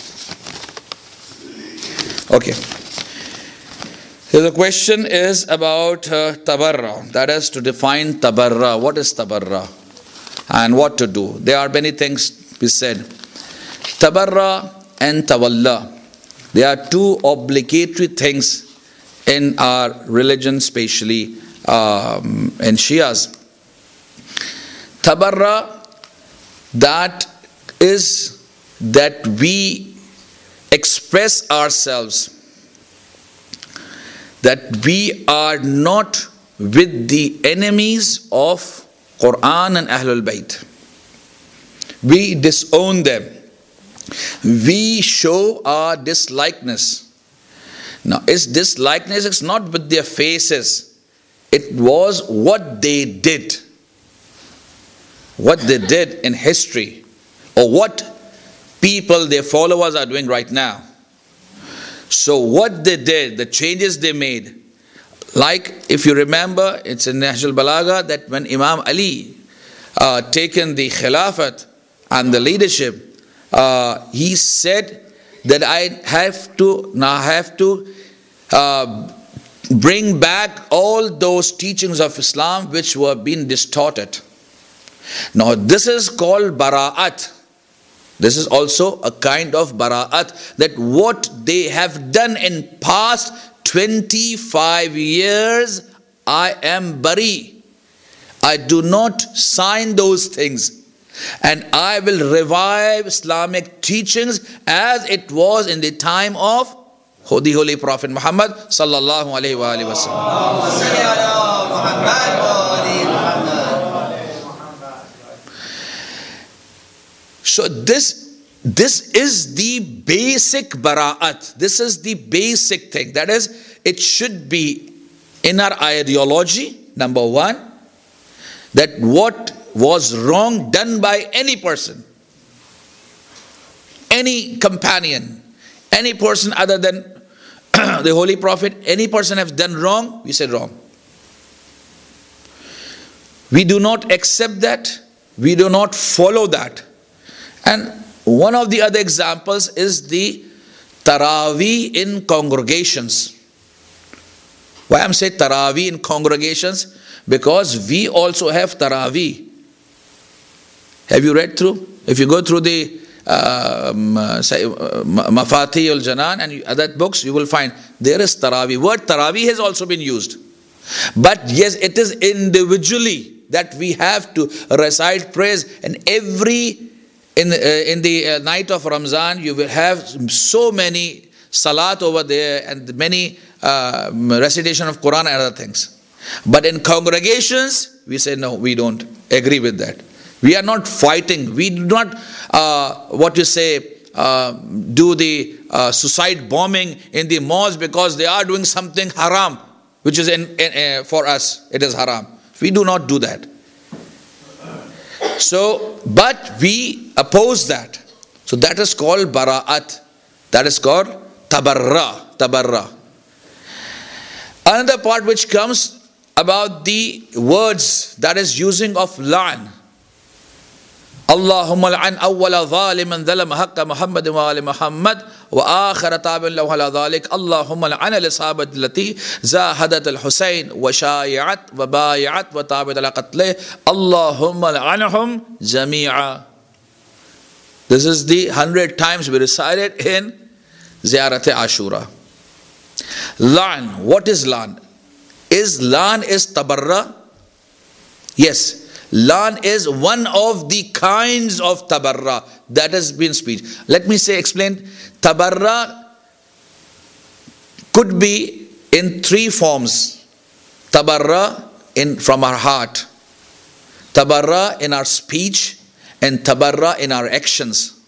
okay. So the question is about uh, tabarra. That is to define tabarra. What is tabarra? And what to do? There are many things we said. Tabarra and tawalla. They are two obligatory things in our religion, especially um, in Shias. Tabarra, that is that we express ourselves, that we are not with the enemies of Quran and Ahlul Bayt. We disown them. We show our dislikeness. Now, its dislikeness is not with their faces. It was what they did. What they did in history, or what people, their followers are doing right now. So what they did, the changes they made, like if you remember, it's in Nahjul Balagha that when Imam Ali uh, taken the Khilafat and the leadership, uh, he said that I have to, now I have to uh, bring back all those teachings of Islam which were being distorted. Now this is called bara'at. This is also a kind of bara'at, that what they have done in past twenty-five years, I am bari. I do not sign those things. And I will revive Islamic teachings as it was in the time of the Holy Prophet Muhammad sallallahu alaihi wasallam. So this, this is the basic bara'at. This is the basic thing. That is, it should be in our ideology, number one, that what was wrong done by any person, any companion, any person other than the Holy Prophet, any person has done wrong, we say wrong. We do not accept that. We do not follow that. And one of the other examples is the Taraweeh in congregations. Why I'm saying Taraweeh in congregations? Because we also have Taraweeh. Have you read through? If you go through the um, uh, say, uh, Mafati al-Janan and other books, you will find there is Taraweeh. Word Taraweeh has also been used. But yes, it is individually that we have to recite prayers, and every In, uh, in the uh, night of Ramzan, you will have so many salat over there and many uh, recitation of Quran and other things. But in congregations, we say no, we don't agree with that. We are not fighting. We do not, uh, what you say, uh, do the uh, suicide bombing in the mosque because they are doing something haram, which is in, in, uh, for us, it is haram. We do not do that. So, but we oppose that. So that is called bara'at. That is called tabarra. Tabarra. Another part which comes about the words, that is using of la'an. Allahumma la'an awwala zaliman dhalama haqqa Muhammadin wa ali Muhammad wa akhira tabin lahu ala dhalik. Allahumma la'an al-isabat allati zahadat al-Husayn wa shayi'at wa bayi'at wa tabit ala qatlih. Allahumma la'anahum jami'a. This is the hundred times we recited in Ziyarat Ashura. La'an. What is la'an? Is la'an is tabarra? Yes. La'an is one of the kinds of tabarra that has been speech. Let me say, explain. Tabarra could be in three forms. Tabarra in from our heart, tabarra in our speech, and tabarra in our actions.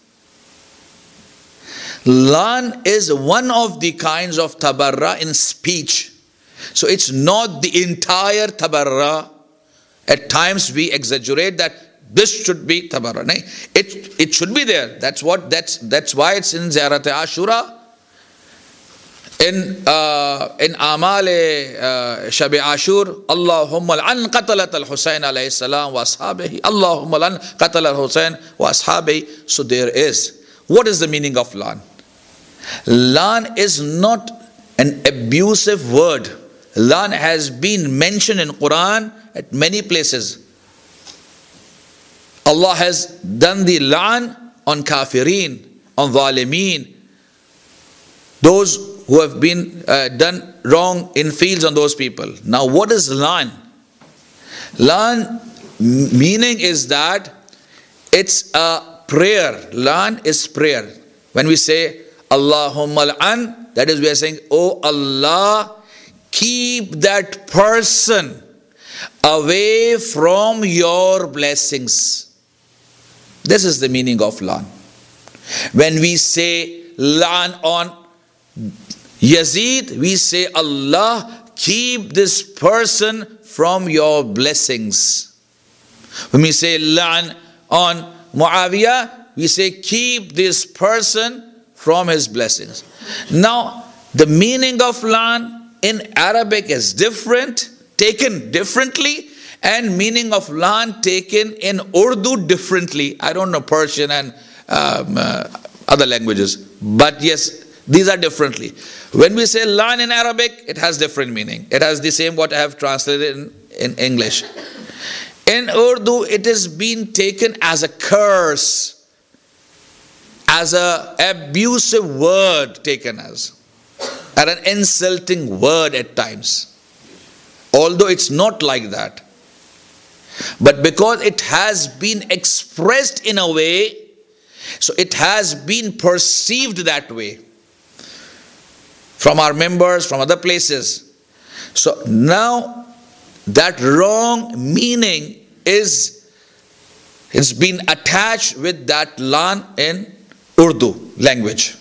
La'an is one of the kinds of tabarra in speech. So it's not the entire tabarra. At times we exaggerate that this should be tabarra. It, it should be there. That's what that's that's why it's in Ziyarat Ashura. In uh, in Amal uh, Shab Ashur, Allahumma l'an qatalat al-Husayn alayhi salam wa ashabihi. Allahumma l'an qatal al-Husayn wa ashabihi. So there is. What is the meaning of la'an? La'an is not an abusive word. La'an has been mentioned in Quran at many places. Allah has done the la'an on kafirin, on zalimeen, those who have been uh, done wrong in fields on those people. Now what is la'an? La'an meaning is that it's a prayer. La'an is prayer. When we say Allahumma la'an, that is we are saying, oh Allah, keep that person away from your blessings. This is the meaning of la'an. When we say la'an on Yazid, we say Allah, keep this person from your blessings. When we say la'an on Muawiyah, we say keep this person from his blessings. Now the meaning of la'an in Arabic is different, taken differently, and meaning of la'an taken in Urdu differently. I don't know Persian and um, uh, other languages, but yes, these are differently. When we say la'an in Arabic, it has different meaning. It has the same what I have translated in, in English. In Urdu, it is being taken as a curse, as an abusive word taken as, and an insulting word at times. Although it's not like that. But because it has been expressed in a way, so it has been perceived that way from our members, from other places. So now that wrong meaning is it's been attached with that lan in Urdu language.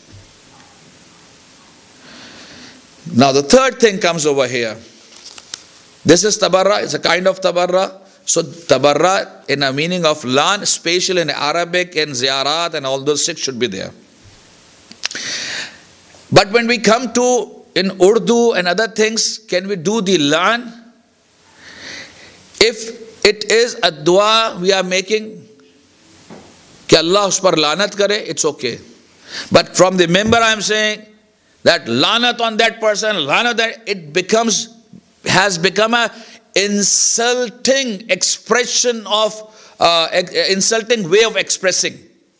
Now the third thing comes over here. This is tabarra, it's a kind of tabarra. So tabarra in a meaning of lan, spatial in Arabic and ziyarat and all those six should be there. But when we come to in Urdu and other things, can we do the lan? If it is a dua we are making, कि Allah उस पर लानत करे, it's okay. But from the member I am saying that lanat on that person, lanat that, it becomes, has become a insulting expression of, uh, insulting way of expressing.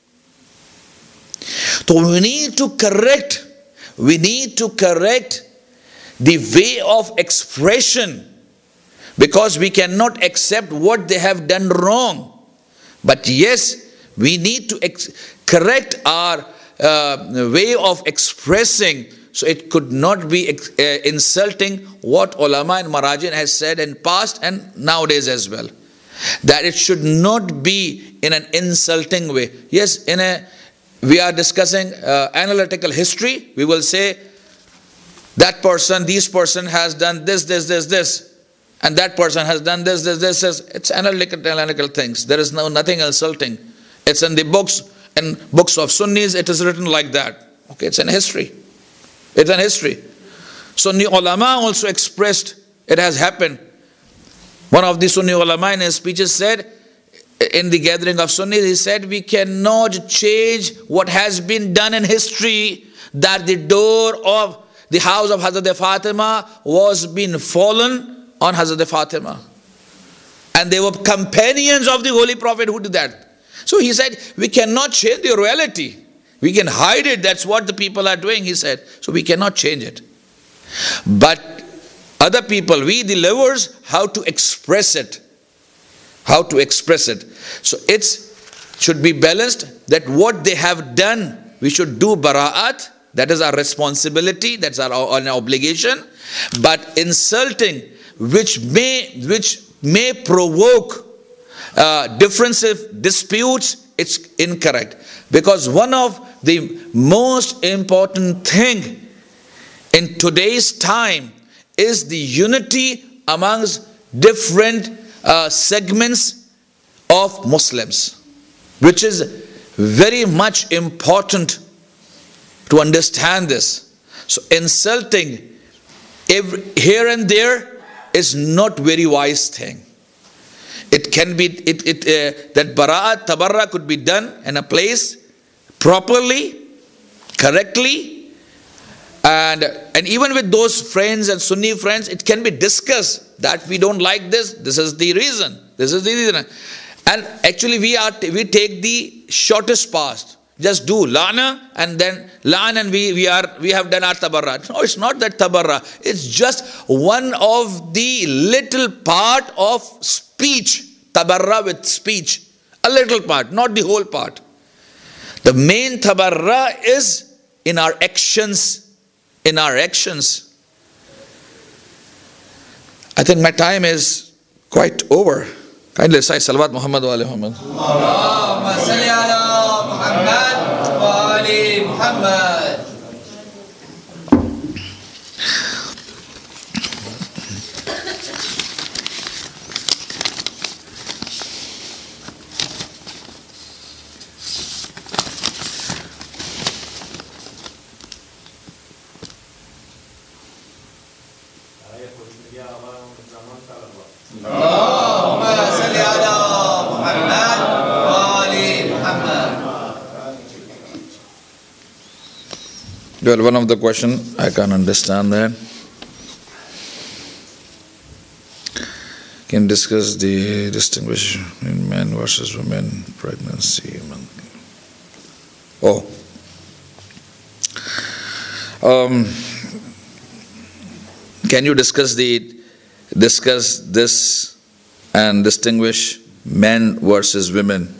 So we need to correct, we need to correct the way of expression, because we cannot accept what they have done wrong. But yes, we need to ex- correct our uh, way of expressing, so it could not be ex- uh, insulting what ulama and marajin has said in past and nowadays as well. That it should not be in an insulting way. Yes, in a we are discussing uh, analytical history, we will say that person, this person has done this, this, this, this, and that person has done this, this, this, this. It's analytical, analytical things. There is no nothing insulting. It's in the books, in books of Sunnis, it is written like that. Okay, it's in history. It's in history. Sunni ulama also expressed, it has happened. One of the Sunni ulama in his speeches said, in the gathering of Sunnis, he said, we cannot change what has been done in history, that the door of the house of Hazrat Fatima was being fallen on Hazrat Fatima. And they were companions of the Holy Prophet who did that. So he said, we cannot change the reality. We can hide it. That's what the people are doing, he said. So we cannot change it. But other people, we the lovers, how to express it. How to express it. So it should be balanced that what they have done, we should do bara'at. That is our responsibility. That's our, our obligation. But insulting, which may, which may provoke uh, differences, disputes, it's incorrect. Because one of the most important thing in today's time is the unity amongst different uh, segments of Muslims, which is very much important to understand this. So insulting every, here and there is not very wise thing. It can be, it, it, uh, that bara'at, tabarra could be done in a place properly, correctly, and, and even with those friends and Sunni friends, it can be discussed that we don't like this, this is the reason, this is the reason. And actually we are, we take the shortest path. Just do lana and then lan and we, we are we have done our tabarra. No, it's not that tabarra. It's just one of the little part of speech. Tabarra with speech. A little part, not the whole part. The main tabarra is in our actions. In our actions. I think my time is quite over. Kindly recite Salawat Muhammad wa ali Muhammad. Allahumma salli ala Muhammad wa ali Muhammad. Allahumma salli ala Muhammad wa ali Muhammad. Well, one of the question, I can understand that. Can discuss the distinguish in men versus women, pregnancy. Men. Oh. Um, can you discuss the discuss this and distinguish men versus women?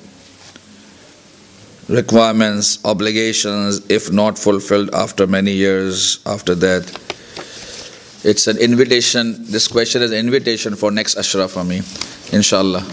Requirements, obligations, if not fulfilled after many years after that. It's an invitation. This question is an invitation for next Ashra for me, inshallah.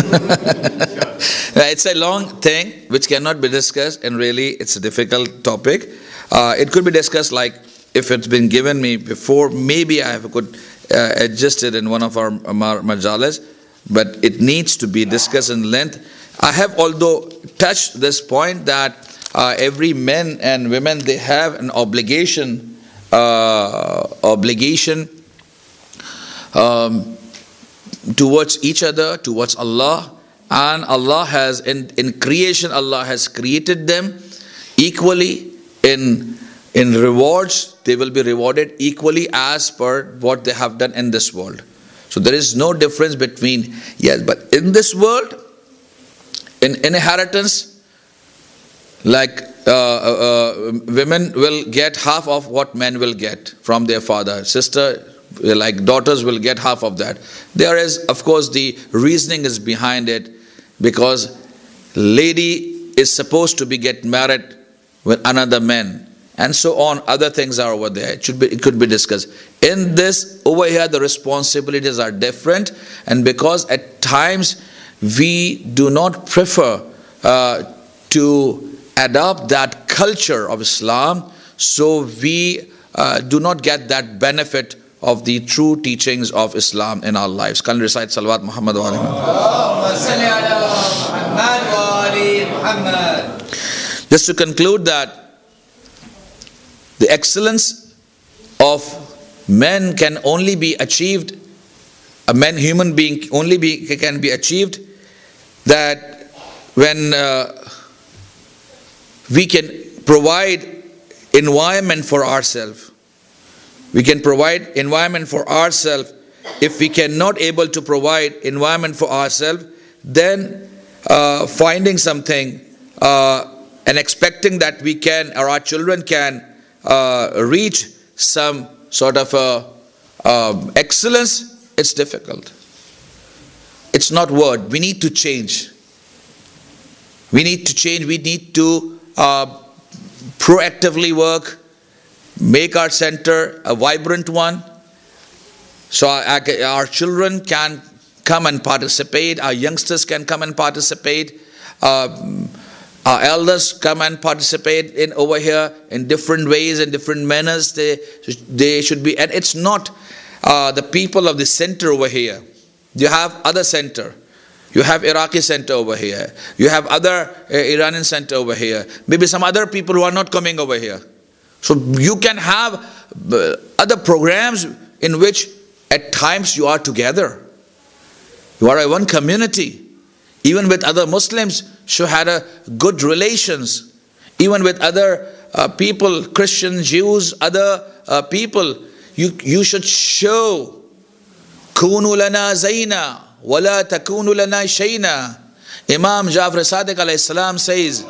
It's a long thing which cannot be discussed, and really it's a difficult topic. Uh, it could be discussed like if it's been given me before, maybe I could uh, adjust it in one of our majalis, but it needs to be discussed in length. I have although touched this point that uh, every men and women, they have an obligation Uh, obligation um, towards each other, towards Allah, and Allah has in, in creation, Allah has created them equally in in rewards. They will be rewarded equally as per what they have done in this world. So there is no difference between, yes, but in this world, in inheritance, like uh, uh, women will get half of what men will get from their father. Sister, like daughters, will get half of that. There is, of course, the reasoning is behind it, because lady is supposed to be get married with another man, and so on. Other things are over there. It should be, it could be discussed. In this, over here, the responsibilities are different, and because at times we do not prefer uh, to adopt that culture of Islam, so we uh, do not get that benefit of the true teachings of Islam in our lives. Can we recite Salawat Muhammad wa Muhammad? Just to conclude that the excellence of men can only be achieved, a man, human being only be can be achieved that when uh, we can provide environment for ourselves. We can provide environment for ourselves. If we cannot able to provide environment for ourselves, then uh, finding something uh, and expecting that we can, or our children can uh, reach some sort of a, uh, excellence, it's difficult. It's not word. We need to change. We need to change. We need to Uh, proactively work, make our center a vibrant one, so our, our children can come and participate, our youngsters can come and participate, uh, our elders come and participate in over here in different ways and different manners. They they should be, and it's not uh, the people of the center over here. You have other center. You have Iraqi center over here. You have other uh, Iranian center over here. Maybe some other people who are not coming over here. So you can have uh, other programs in which at times you are together. You are a one community. Even with other Muslims, you had a good relations. Even with other uh, people, Christians, Jews, other uh, people, you, you should show Kunu lana zayna وَلَا تَكُونُ لَنَا شَيْنَا. Imam Jafar Sadiq alayhi salam says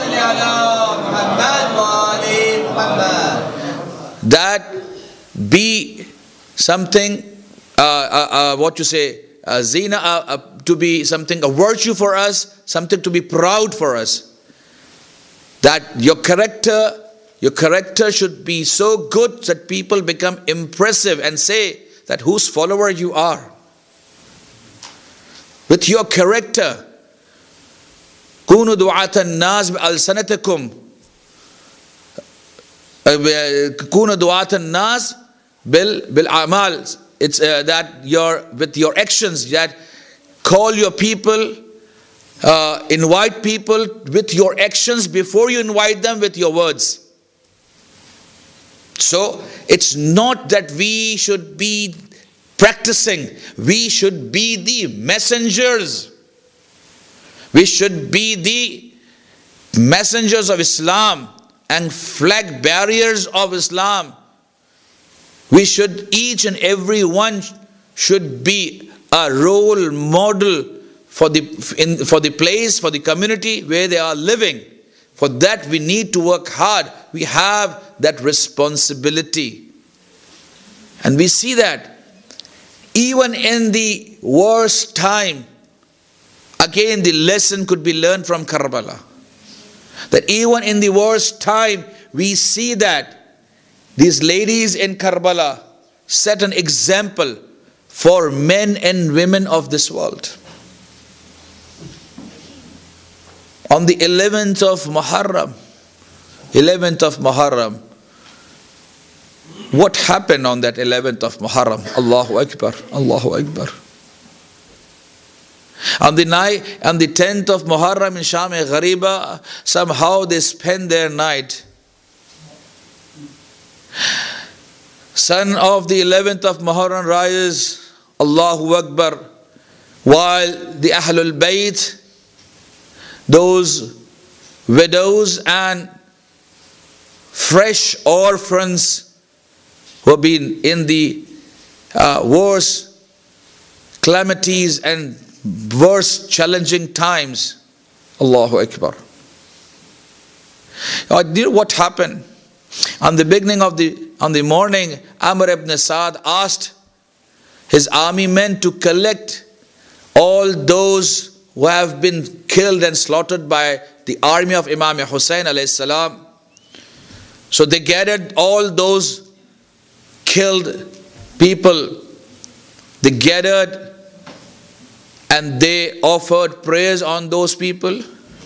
that be something, uh, uh, uh, what you say, uh, zina, uh, uh, to be something, a virtue for us, something to be proud for us. That your character, your character should be so good that people become impressive and say that whose follower you are. With your character, كونوا دعاة الناس بألسنتكم كونوا دعاة الناس بالأعمال. It's uh, that your with your actions, that call your people, uh, invite people with your actions before you invite them with your words. So it's not that we should be practicing, we should be the messengers. We should be the messengers of Islam and flag barriers of Islam. We should, each and every one should be a role model for the, in, for the place, for the community where they are living. For that we need to work hard. We have that responsibility. And we see that even in the worst time, again the lesson could be learned from Karbala. That even in the worst time, we see that these ladies in Karbala set an example for men and women of this world. On the eleventh of Muharram, eleventh of Muharram, what happened on that eleventh of Muharram? Allahu Akbar, Allahu Akbar. On the night, on the tenth of Muharram in Sham-e-Ghariba, somehow they spend their night. Sun of the eleventh of Muharram rises, Allahu Akbar, while the Ahlul Bayt, those widows and fresh orphans who have been in the uh, worst calamities and worst challenging times. Allahu Akbar. Uh, what happened? On the beginning of the, on the morning, Amr ibn Sa'd asked his army men to collect all those who have been killed and slaughtered by the army of Imam Hussain alayhi salam. So they gathered all those killed people. They gathered and they offered prayers on those people.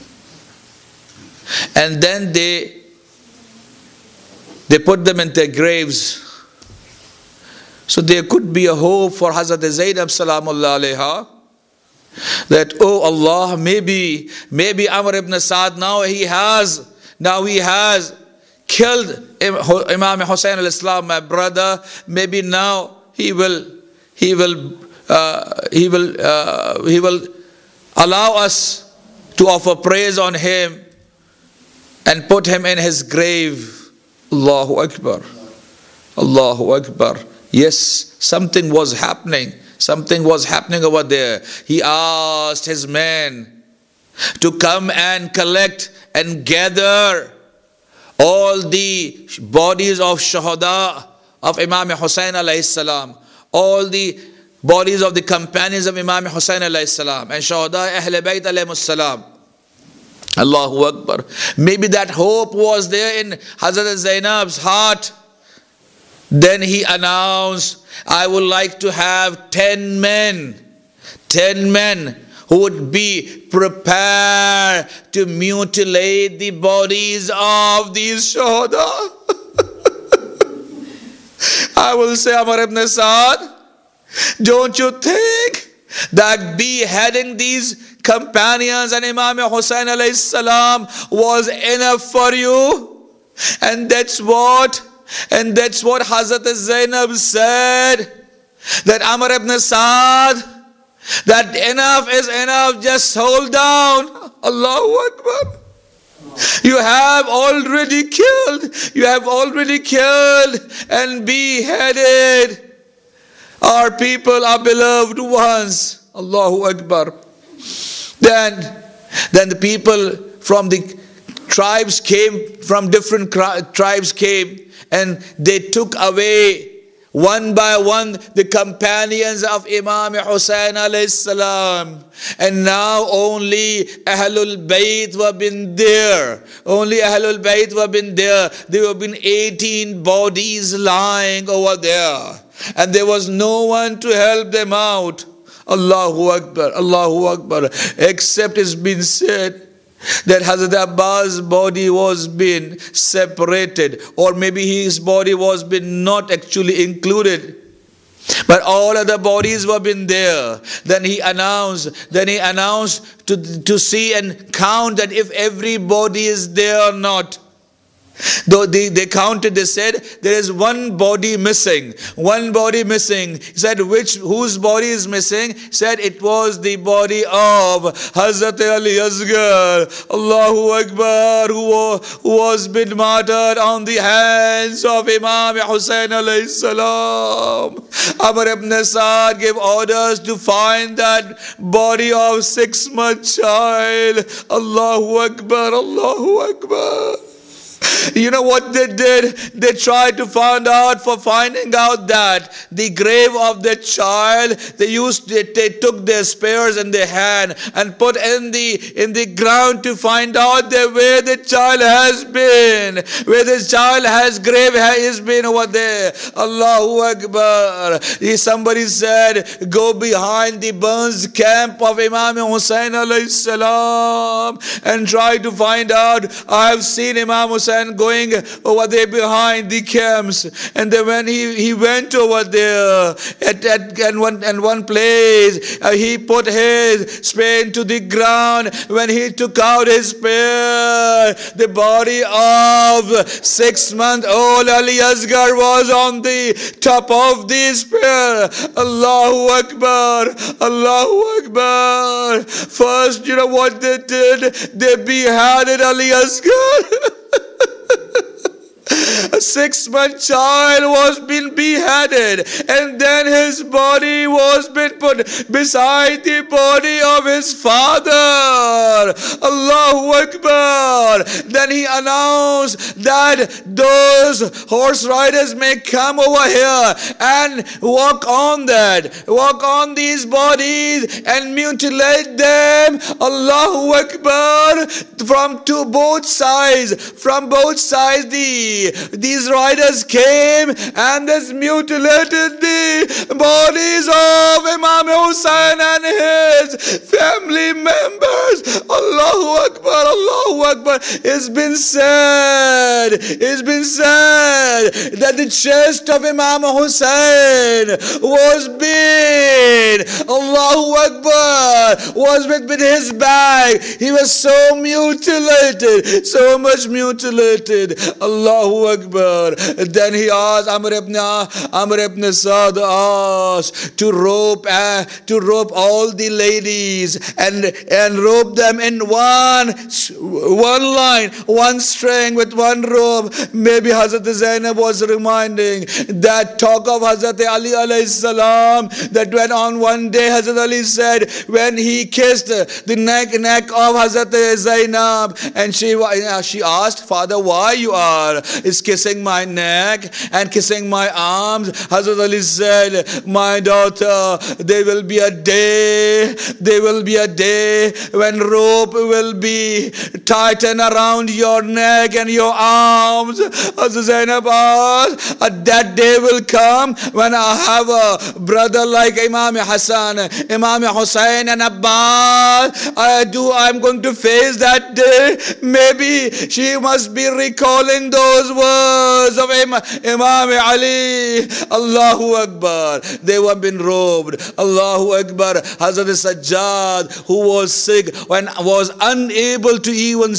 And then they they put them in their graves. So there could be a hope for Hazrat Zainab salamullah alayha, that, oh Allah, maybe, maybe Amr ibn Sa'd, now he has, now he has killed Imam Hussain al-Islam, my brother. Maybe now he will, he will, uh, he will, uh, he will allow us to offer praise on him and put him in his grave. Allahu Akbar, Allahu Akbar. Yes, something was happening. Something was happening over there. He asked his men to come and collect and gather all the bodies of Shahada of Imam Hussain alayhi salam, all the bodies of the companions of Imam Hussain alayhi salam, and Shahada Ahl Bayt alayhi salam. Allahu Akbar. Maybe that hope was there in Hazrat Zainab's heart. Then he announced, I would like to have ten men, ten men who would be prepared to mutilate the bodies of these Shahada. I will say, Amr ibn Sa'd, don't you think that beheading these companions and Imam Hussain alayhi salam was enough for you? And that's what And that's what Hazrat Zainab said, that Amr ibn Sa'd, that enough is enough, just hold down. Allahu Akbar. You have already killed, you have already killed and beheaded our people, our beloved ones. Allahu Akbar. Then, then the people from the tribes came, from different tribes came, and they took away one by one the companions of Imam Hussain alayhi salam. And now only Ahlul Bayt were been there. Only Ahlul Bayt were been there. There have been eighteen bodies lying over there. And there was no one to help them out. Allahu Akbar, Allahu Akbar. Except it's been said that Hazrat Abbas' body was being separated, or maybe his body was been not actually included, but all other bodies were been there. Then he announced, then he announced to, to see and count that if every body is there or not. Though they, they counted, they said, there is one body missing. One body missing. He said, which, whose body is missing? He said, it was the body of Hazrat Ali Asghar, Allahu Akbar, who, who was been martyred on the hands of Imam Hussain alayhi salam. Amr ibn Saad gave orders to find that body of six-month child. Allahu Akbar, Allahu Akbar. You know what they did? They tried to find out, for finding out that the grave of the child, they used, they, they took their spears in their hand and put in the in the ground to find out the, where the child has been, where the child has grave has been over there. Allahu Akbar. Somebody said, go behind the Burns camp of Imam Hussain alayhi salam and try to find out. I have seen Imam Hussain going over there behind the camps, and then when he, he went over there at, at and one and one place, uh, he put his spear into the ground. When he took out his spear, the body of six month old Ali Asghar was on the top of the spear. Allahu Akbar, Allahu Akbar. First, you know what they did? They beheaded Ali Asghar. A six-month child was being beheaded, and then his body was being put beside the body of his father. Allahu Akbar. Then he announced that those horse riders may come over here and walk on that, walk on these bodies and mutilate them. Allahu Akbar. From to both sides, from both sides, the these riders came and they mutilated the bodies of Imam Hussain and his family members. Allahu Akbar, Allahu Akbar. It's been said, it's been said that the chest of Imam Hussain was been, Allahu Akbar, was with his back. He was so mutilated, so much mutilated. Allahu Akbar. Then he asked, Amr ibn, Amr ibn Saad asked to rope, uh, to rope all the ladies and, and rope them in one, one line, one string with one rope. Maybe Hazrat Zainab was reminding that talk of Hazrat Ali alayhi salam that went on one day. Hazrat Ali said when he kissed the neck, neck of Hazrat Zainab, and she, she asked, Father, why you are is kissing my neck and kissing my arms? Hazrat Ali said, my daughter, there will be a day, there will be a day when rope will be tightened around your neck and your arms. Hazrat Zainab asked, that day will come when I have a brother like Imam Hassan, Imam Hussain and Abbas. I do, I'm going to face that day. Maybe she must be recalling those words of Imam Ali. Allahu Akbar. They were been robed. Allahu Akbar. Hazrat Sajjad, who was sick and was unable to even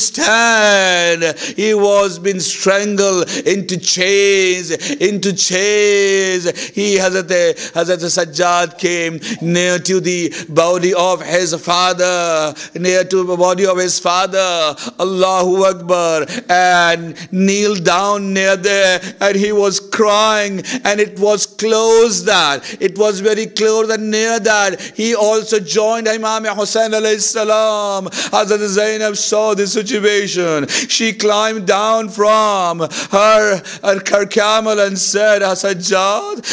stand, he was been strangled into chains, into chains. He, Hazrat, Hazrat Sajjad came near to the body of his father, near to the body of his father, Allahu Akbar, and kneeled down near there, and he was crying, and it was close that, it was very close and near that, he also joined Imam Hussain alayhi salam. Hazrat Zainab saw the situation. She climbed down from her, her, her camel and said, Sajjad,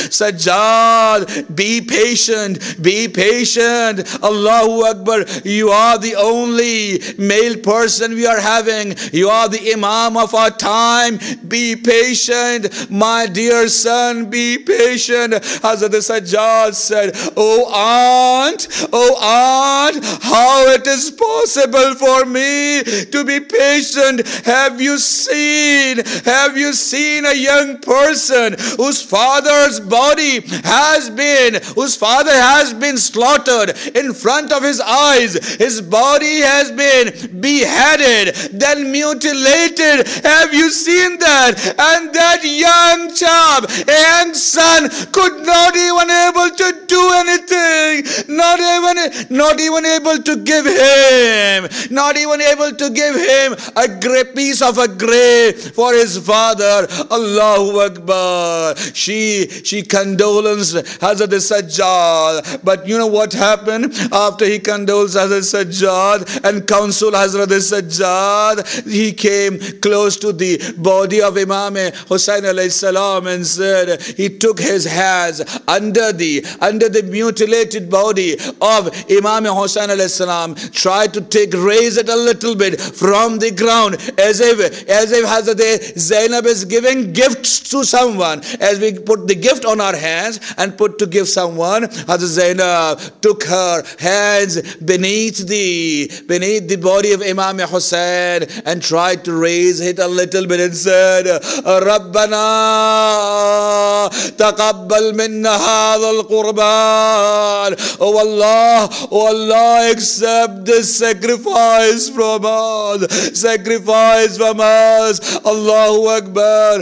Sajjad, be patient, be patient. Allahu Akbar, you are the only male person we are having. You are the Imam of our time. Be patient. My dear son, be patient. Hazrat Sajjad said, oh aunt, oh aunt, how it is possible for me to be patient? Have you seen, have you seen a young person whose father's body has been, whose father has been slaughtered in front of his eyes? His body has been beheaded, then mutilated. Have you seen that? And that young child, young son, could not even able to do anything, not even, not even able to give him, not even able to give him a great piece of a grave for his father. Allahu Akbar. She, she condolenced Hazrat Sajjad. But you know what happened after he condoled Hazrat Sajjad and counseled Hazrat Sajjad? He came close to the body of Imam Hussain alayhi salam and said, he took his hands under the under the mutilated body of Imam Hussain alayhi salam, tried to take raise it a little bit from the ground, as if as if Hazrat Zainab is giving gifts to someone. As we put the gift on our hands and put to give someone, Hazrat Zainab took her hands beneath the beneath the body of Imam Hussain and tried to raise it a little bit and said, Rabbana taqabbal minna hadha al-qurban. Oh Allah, oh Allah, accept this sacrifice from us, sacrifice from us. Allahu Akbar.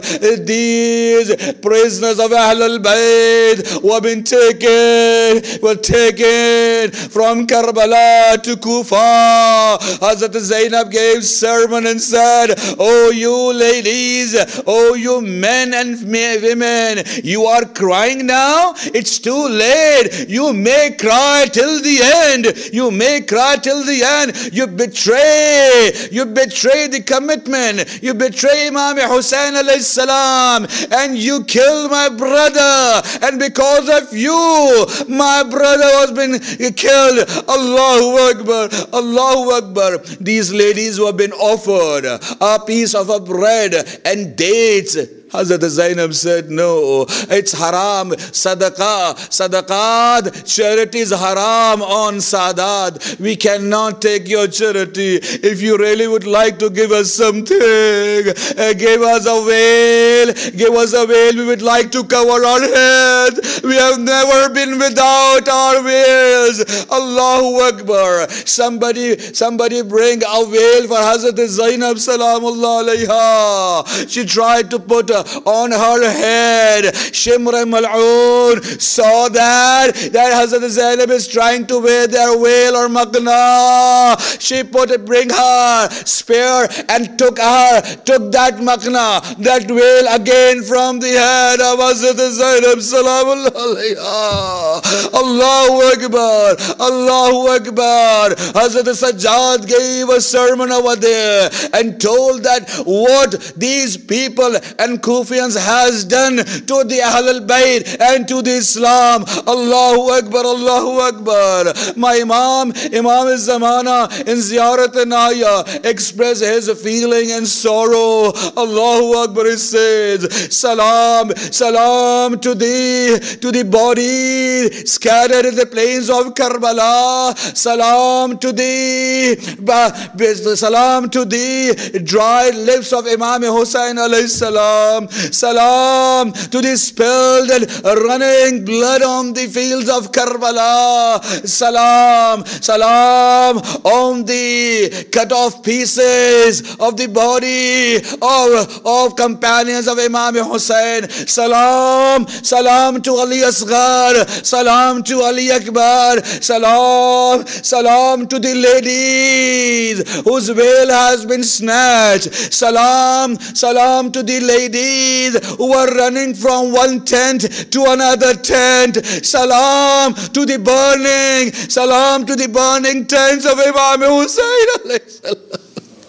These prisoners of Ahl al-Bayt were been taken, were taken from Karbala to Kufa. Hazrat Zainab gave sermon and said, oh you ladies, oh you men and women, you are crying now? It's too late. You may cry till the end. You may cry till the end. You betray, you betray the commitment. You betray Imam Hussain alayhi salam and you kill my brother. And because of you, my brother has been killed. Allahu Akbar, Allahu Akbar. These ladies who have been offered a piece of a bread and dates, Hazrat Zainab said, no, it's haram. Sadaqah, sadaqat, charity is haram on Sadat. We cannot take your charity. If you really would like to give us something, uh, give us a veil, give us a veil. We would like to cover our heads. We have never been without our veils. Allahu Akbar. Somebody, somebody bring a veil for Hazrat Zainab salamullah alayha. She tried to put on her head. Shimr Mal'oon saw that, that Hazrat Zainab is trying to wear their veil or makna. She put it, bring her spear and took her, took that makna, that veil again from the head of Hazrat Zainab salamullah alayha. Allahu Akbar, Allahu Akbar. Hazrat Sajjad gave a sermon over there and told that what these people and Kufians has done to the Ahl al-Bayt and to the Islam. Allahu Akbar, Allahu Akbar. My Imam, Imam al-Zamana in Ziyarat an-Naya expressed his feeling and sorrow. Allahu Akbar, he says, Salam, Salam to thee, to the body scattered in the plains of Karbala. Salam to thee, Salam to thee, dried lips of Imam Hussain alayhi salam. Salam to the spilled and running blood on the fields of Karbala. Salam, salam on the cut off pieces of the body of, of companions of Imam Hussain. Salam, salam to Ali Asghar. Salam to Ali Akbar. Salam, salam to the ladies whose veil has been snatched. Salam, salam to the ladies who are running from one tent to another tent. Salam to the burning, salam to the burning tents of Imam Hussain alayhi salam.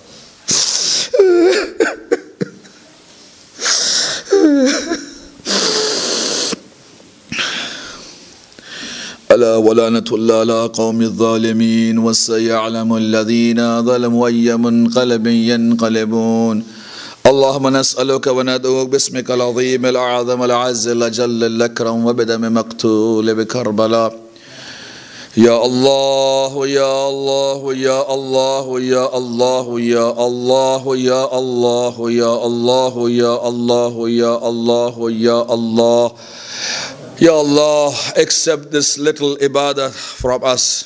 ألا ولعنة الله على قوم الظالمين وسيعلم الذين ظلموا أي منقلب ينقلبون اللهم نسألك وندعوك باسمك العظيم الأعظم الأعز الأجل الأكرم وبدم مقتول بكربلاء. يا الله يا الله يا الله يا الله يا الله يا الله يا الله يا الله يا الله يا Allah. Ya Allah, accept this little ibadah from us.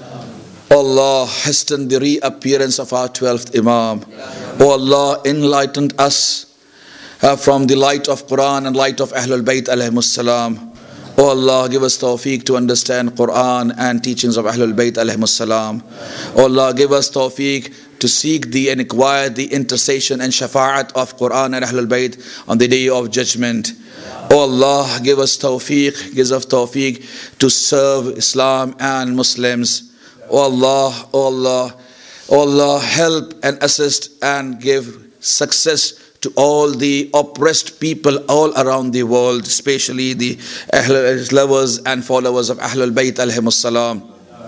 Allah, hasten the reappearance of our twelfth Imam. O Allah, enlighten us uh, from the light of Quran and light of Ahlul Bayt alayhimus salam. O Allah, give us tawfiq to understand Quran and teachings of Ahlul Bayt alayhimus salam. O Allah, give us tawfiq to seek the and acquire the intercession and shafa'at of Quran and Ahlul Bayt on the day of judgment. O Allah, give us tawfiq, give us tawfiq to serve Islam and Muslims. O Allah, O Allah, O Allah, help and assist and give success to all the oppressed people all around the world, especially the Ahlul lovers and followers of Ahlul Bayt alayhimus salam.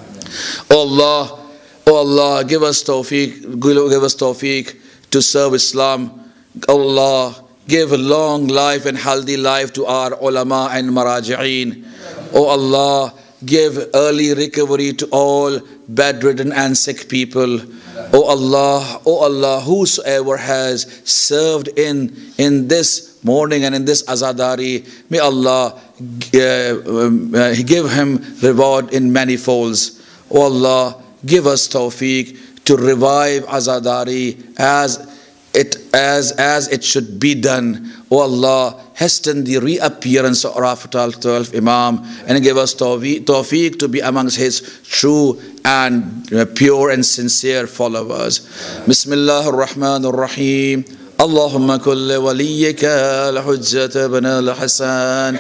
O Allah, O Allah, give us tawfiq, give us tawfiq to serve Islam. O Allah, give a long life and healthy life to our ulama and maraji'een. O Allah, give early recovery to all bedridden and sick people. O Allah, O Allah, whosoever has served in, in this morning and in this azadari, may Allah uh, uh, give him reward in many folds. O Allah, give us tawfiq to revive azadari as it as as it should be done. O Allah, hasten the reappearance of our twelfth Imam and give us tawfiq to be amongst his true and pure and sincere followers. Bismillah ar-Rahman ar-Rahim. Allahumma kulli waliyyika al-Hujjat ibn al-Hasan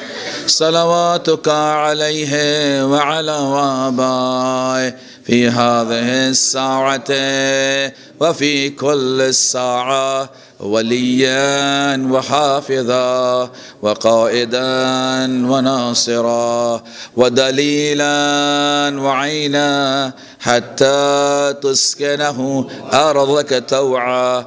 salawatuka alayhi wa ala wabai في هذه الساعة وفي كل الساعة وليا وحافظا وقائدا وناصرا ودليلا وعينا حتى تسكنه أرضك توعا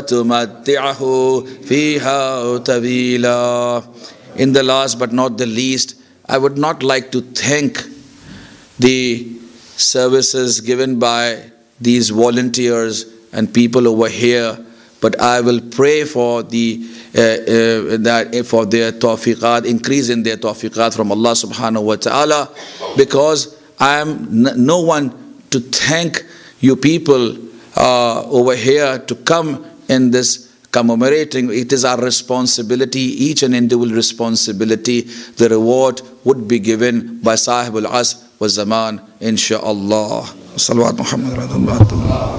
وتمتعه فيها تبيلا. In the last but not the least, I would not like to thank the services given by these volunteers and people over here, but I will pray for the uh, uh, that for their tawfiqat, increase in their tawfiqat from Allah subhanahu wa ta'ala, because I am no one to thank you people uh, over here to come in this commemorating. It is our responsibility, each and individual responsibility. The reward would be given by Sahibul Asr wa Zaman, insha'Allah. Salawat Muhammad radhiyallahu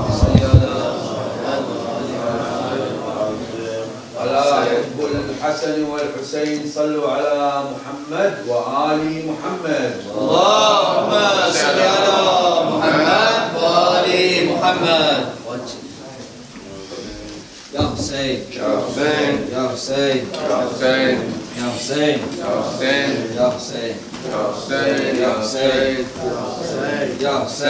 الحسن والحسين صلوا على محمد وآل محمد. اللهم صل على محمد وآل محمد. يا حسين يا حسين يا حسين يا حسين يا حسين يا حسين يا حسين يا حسين يا حسين يا حسين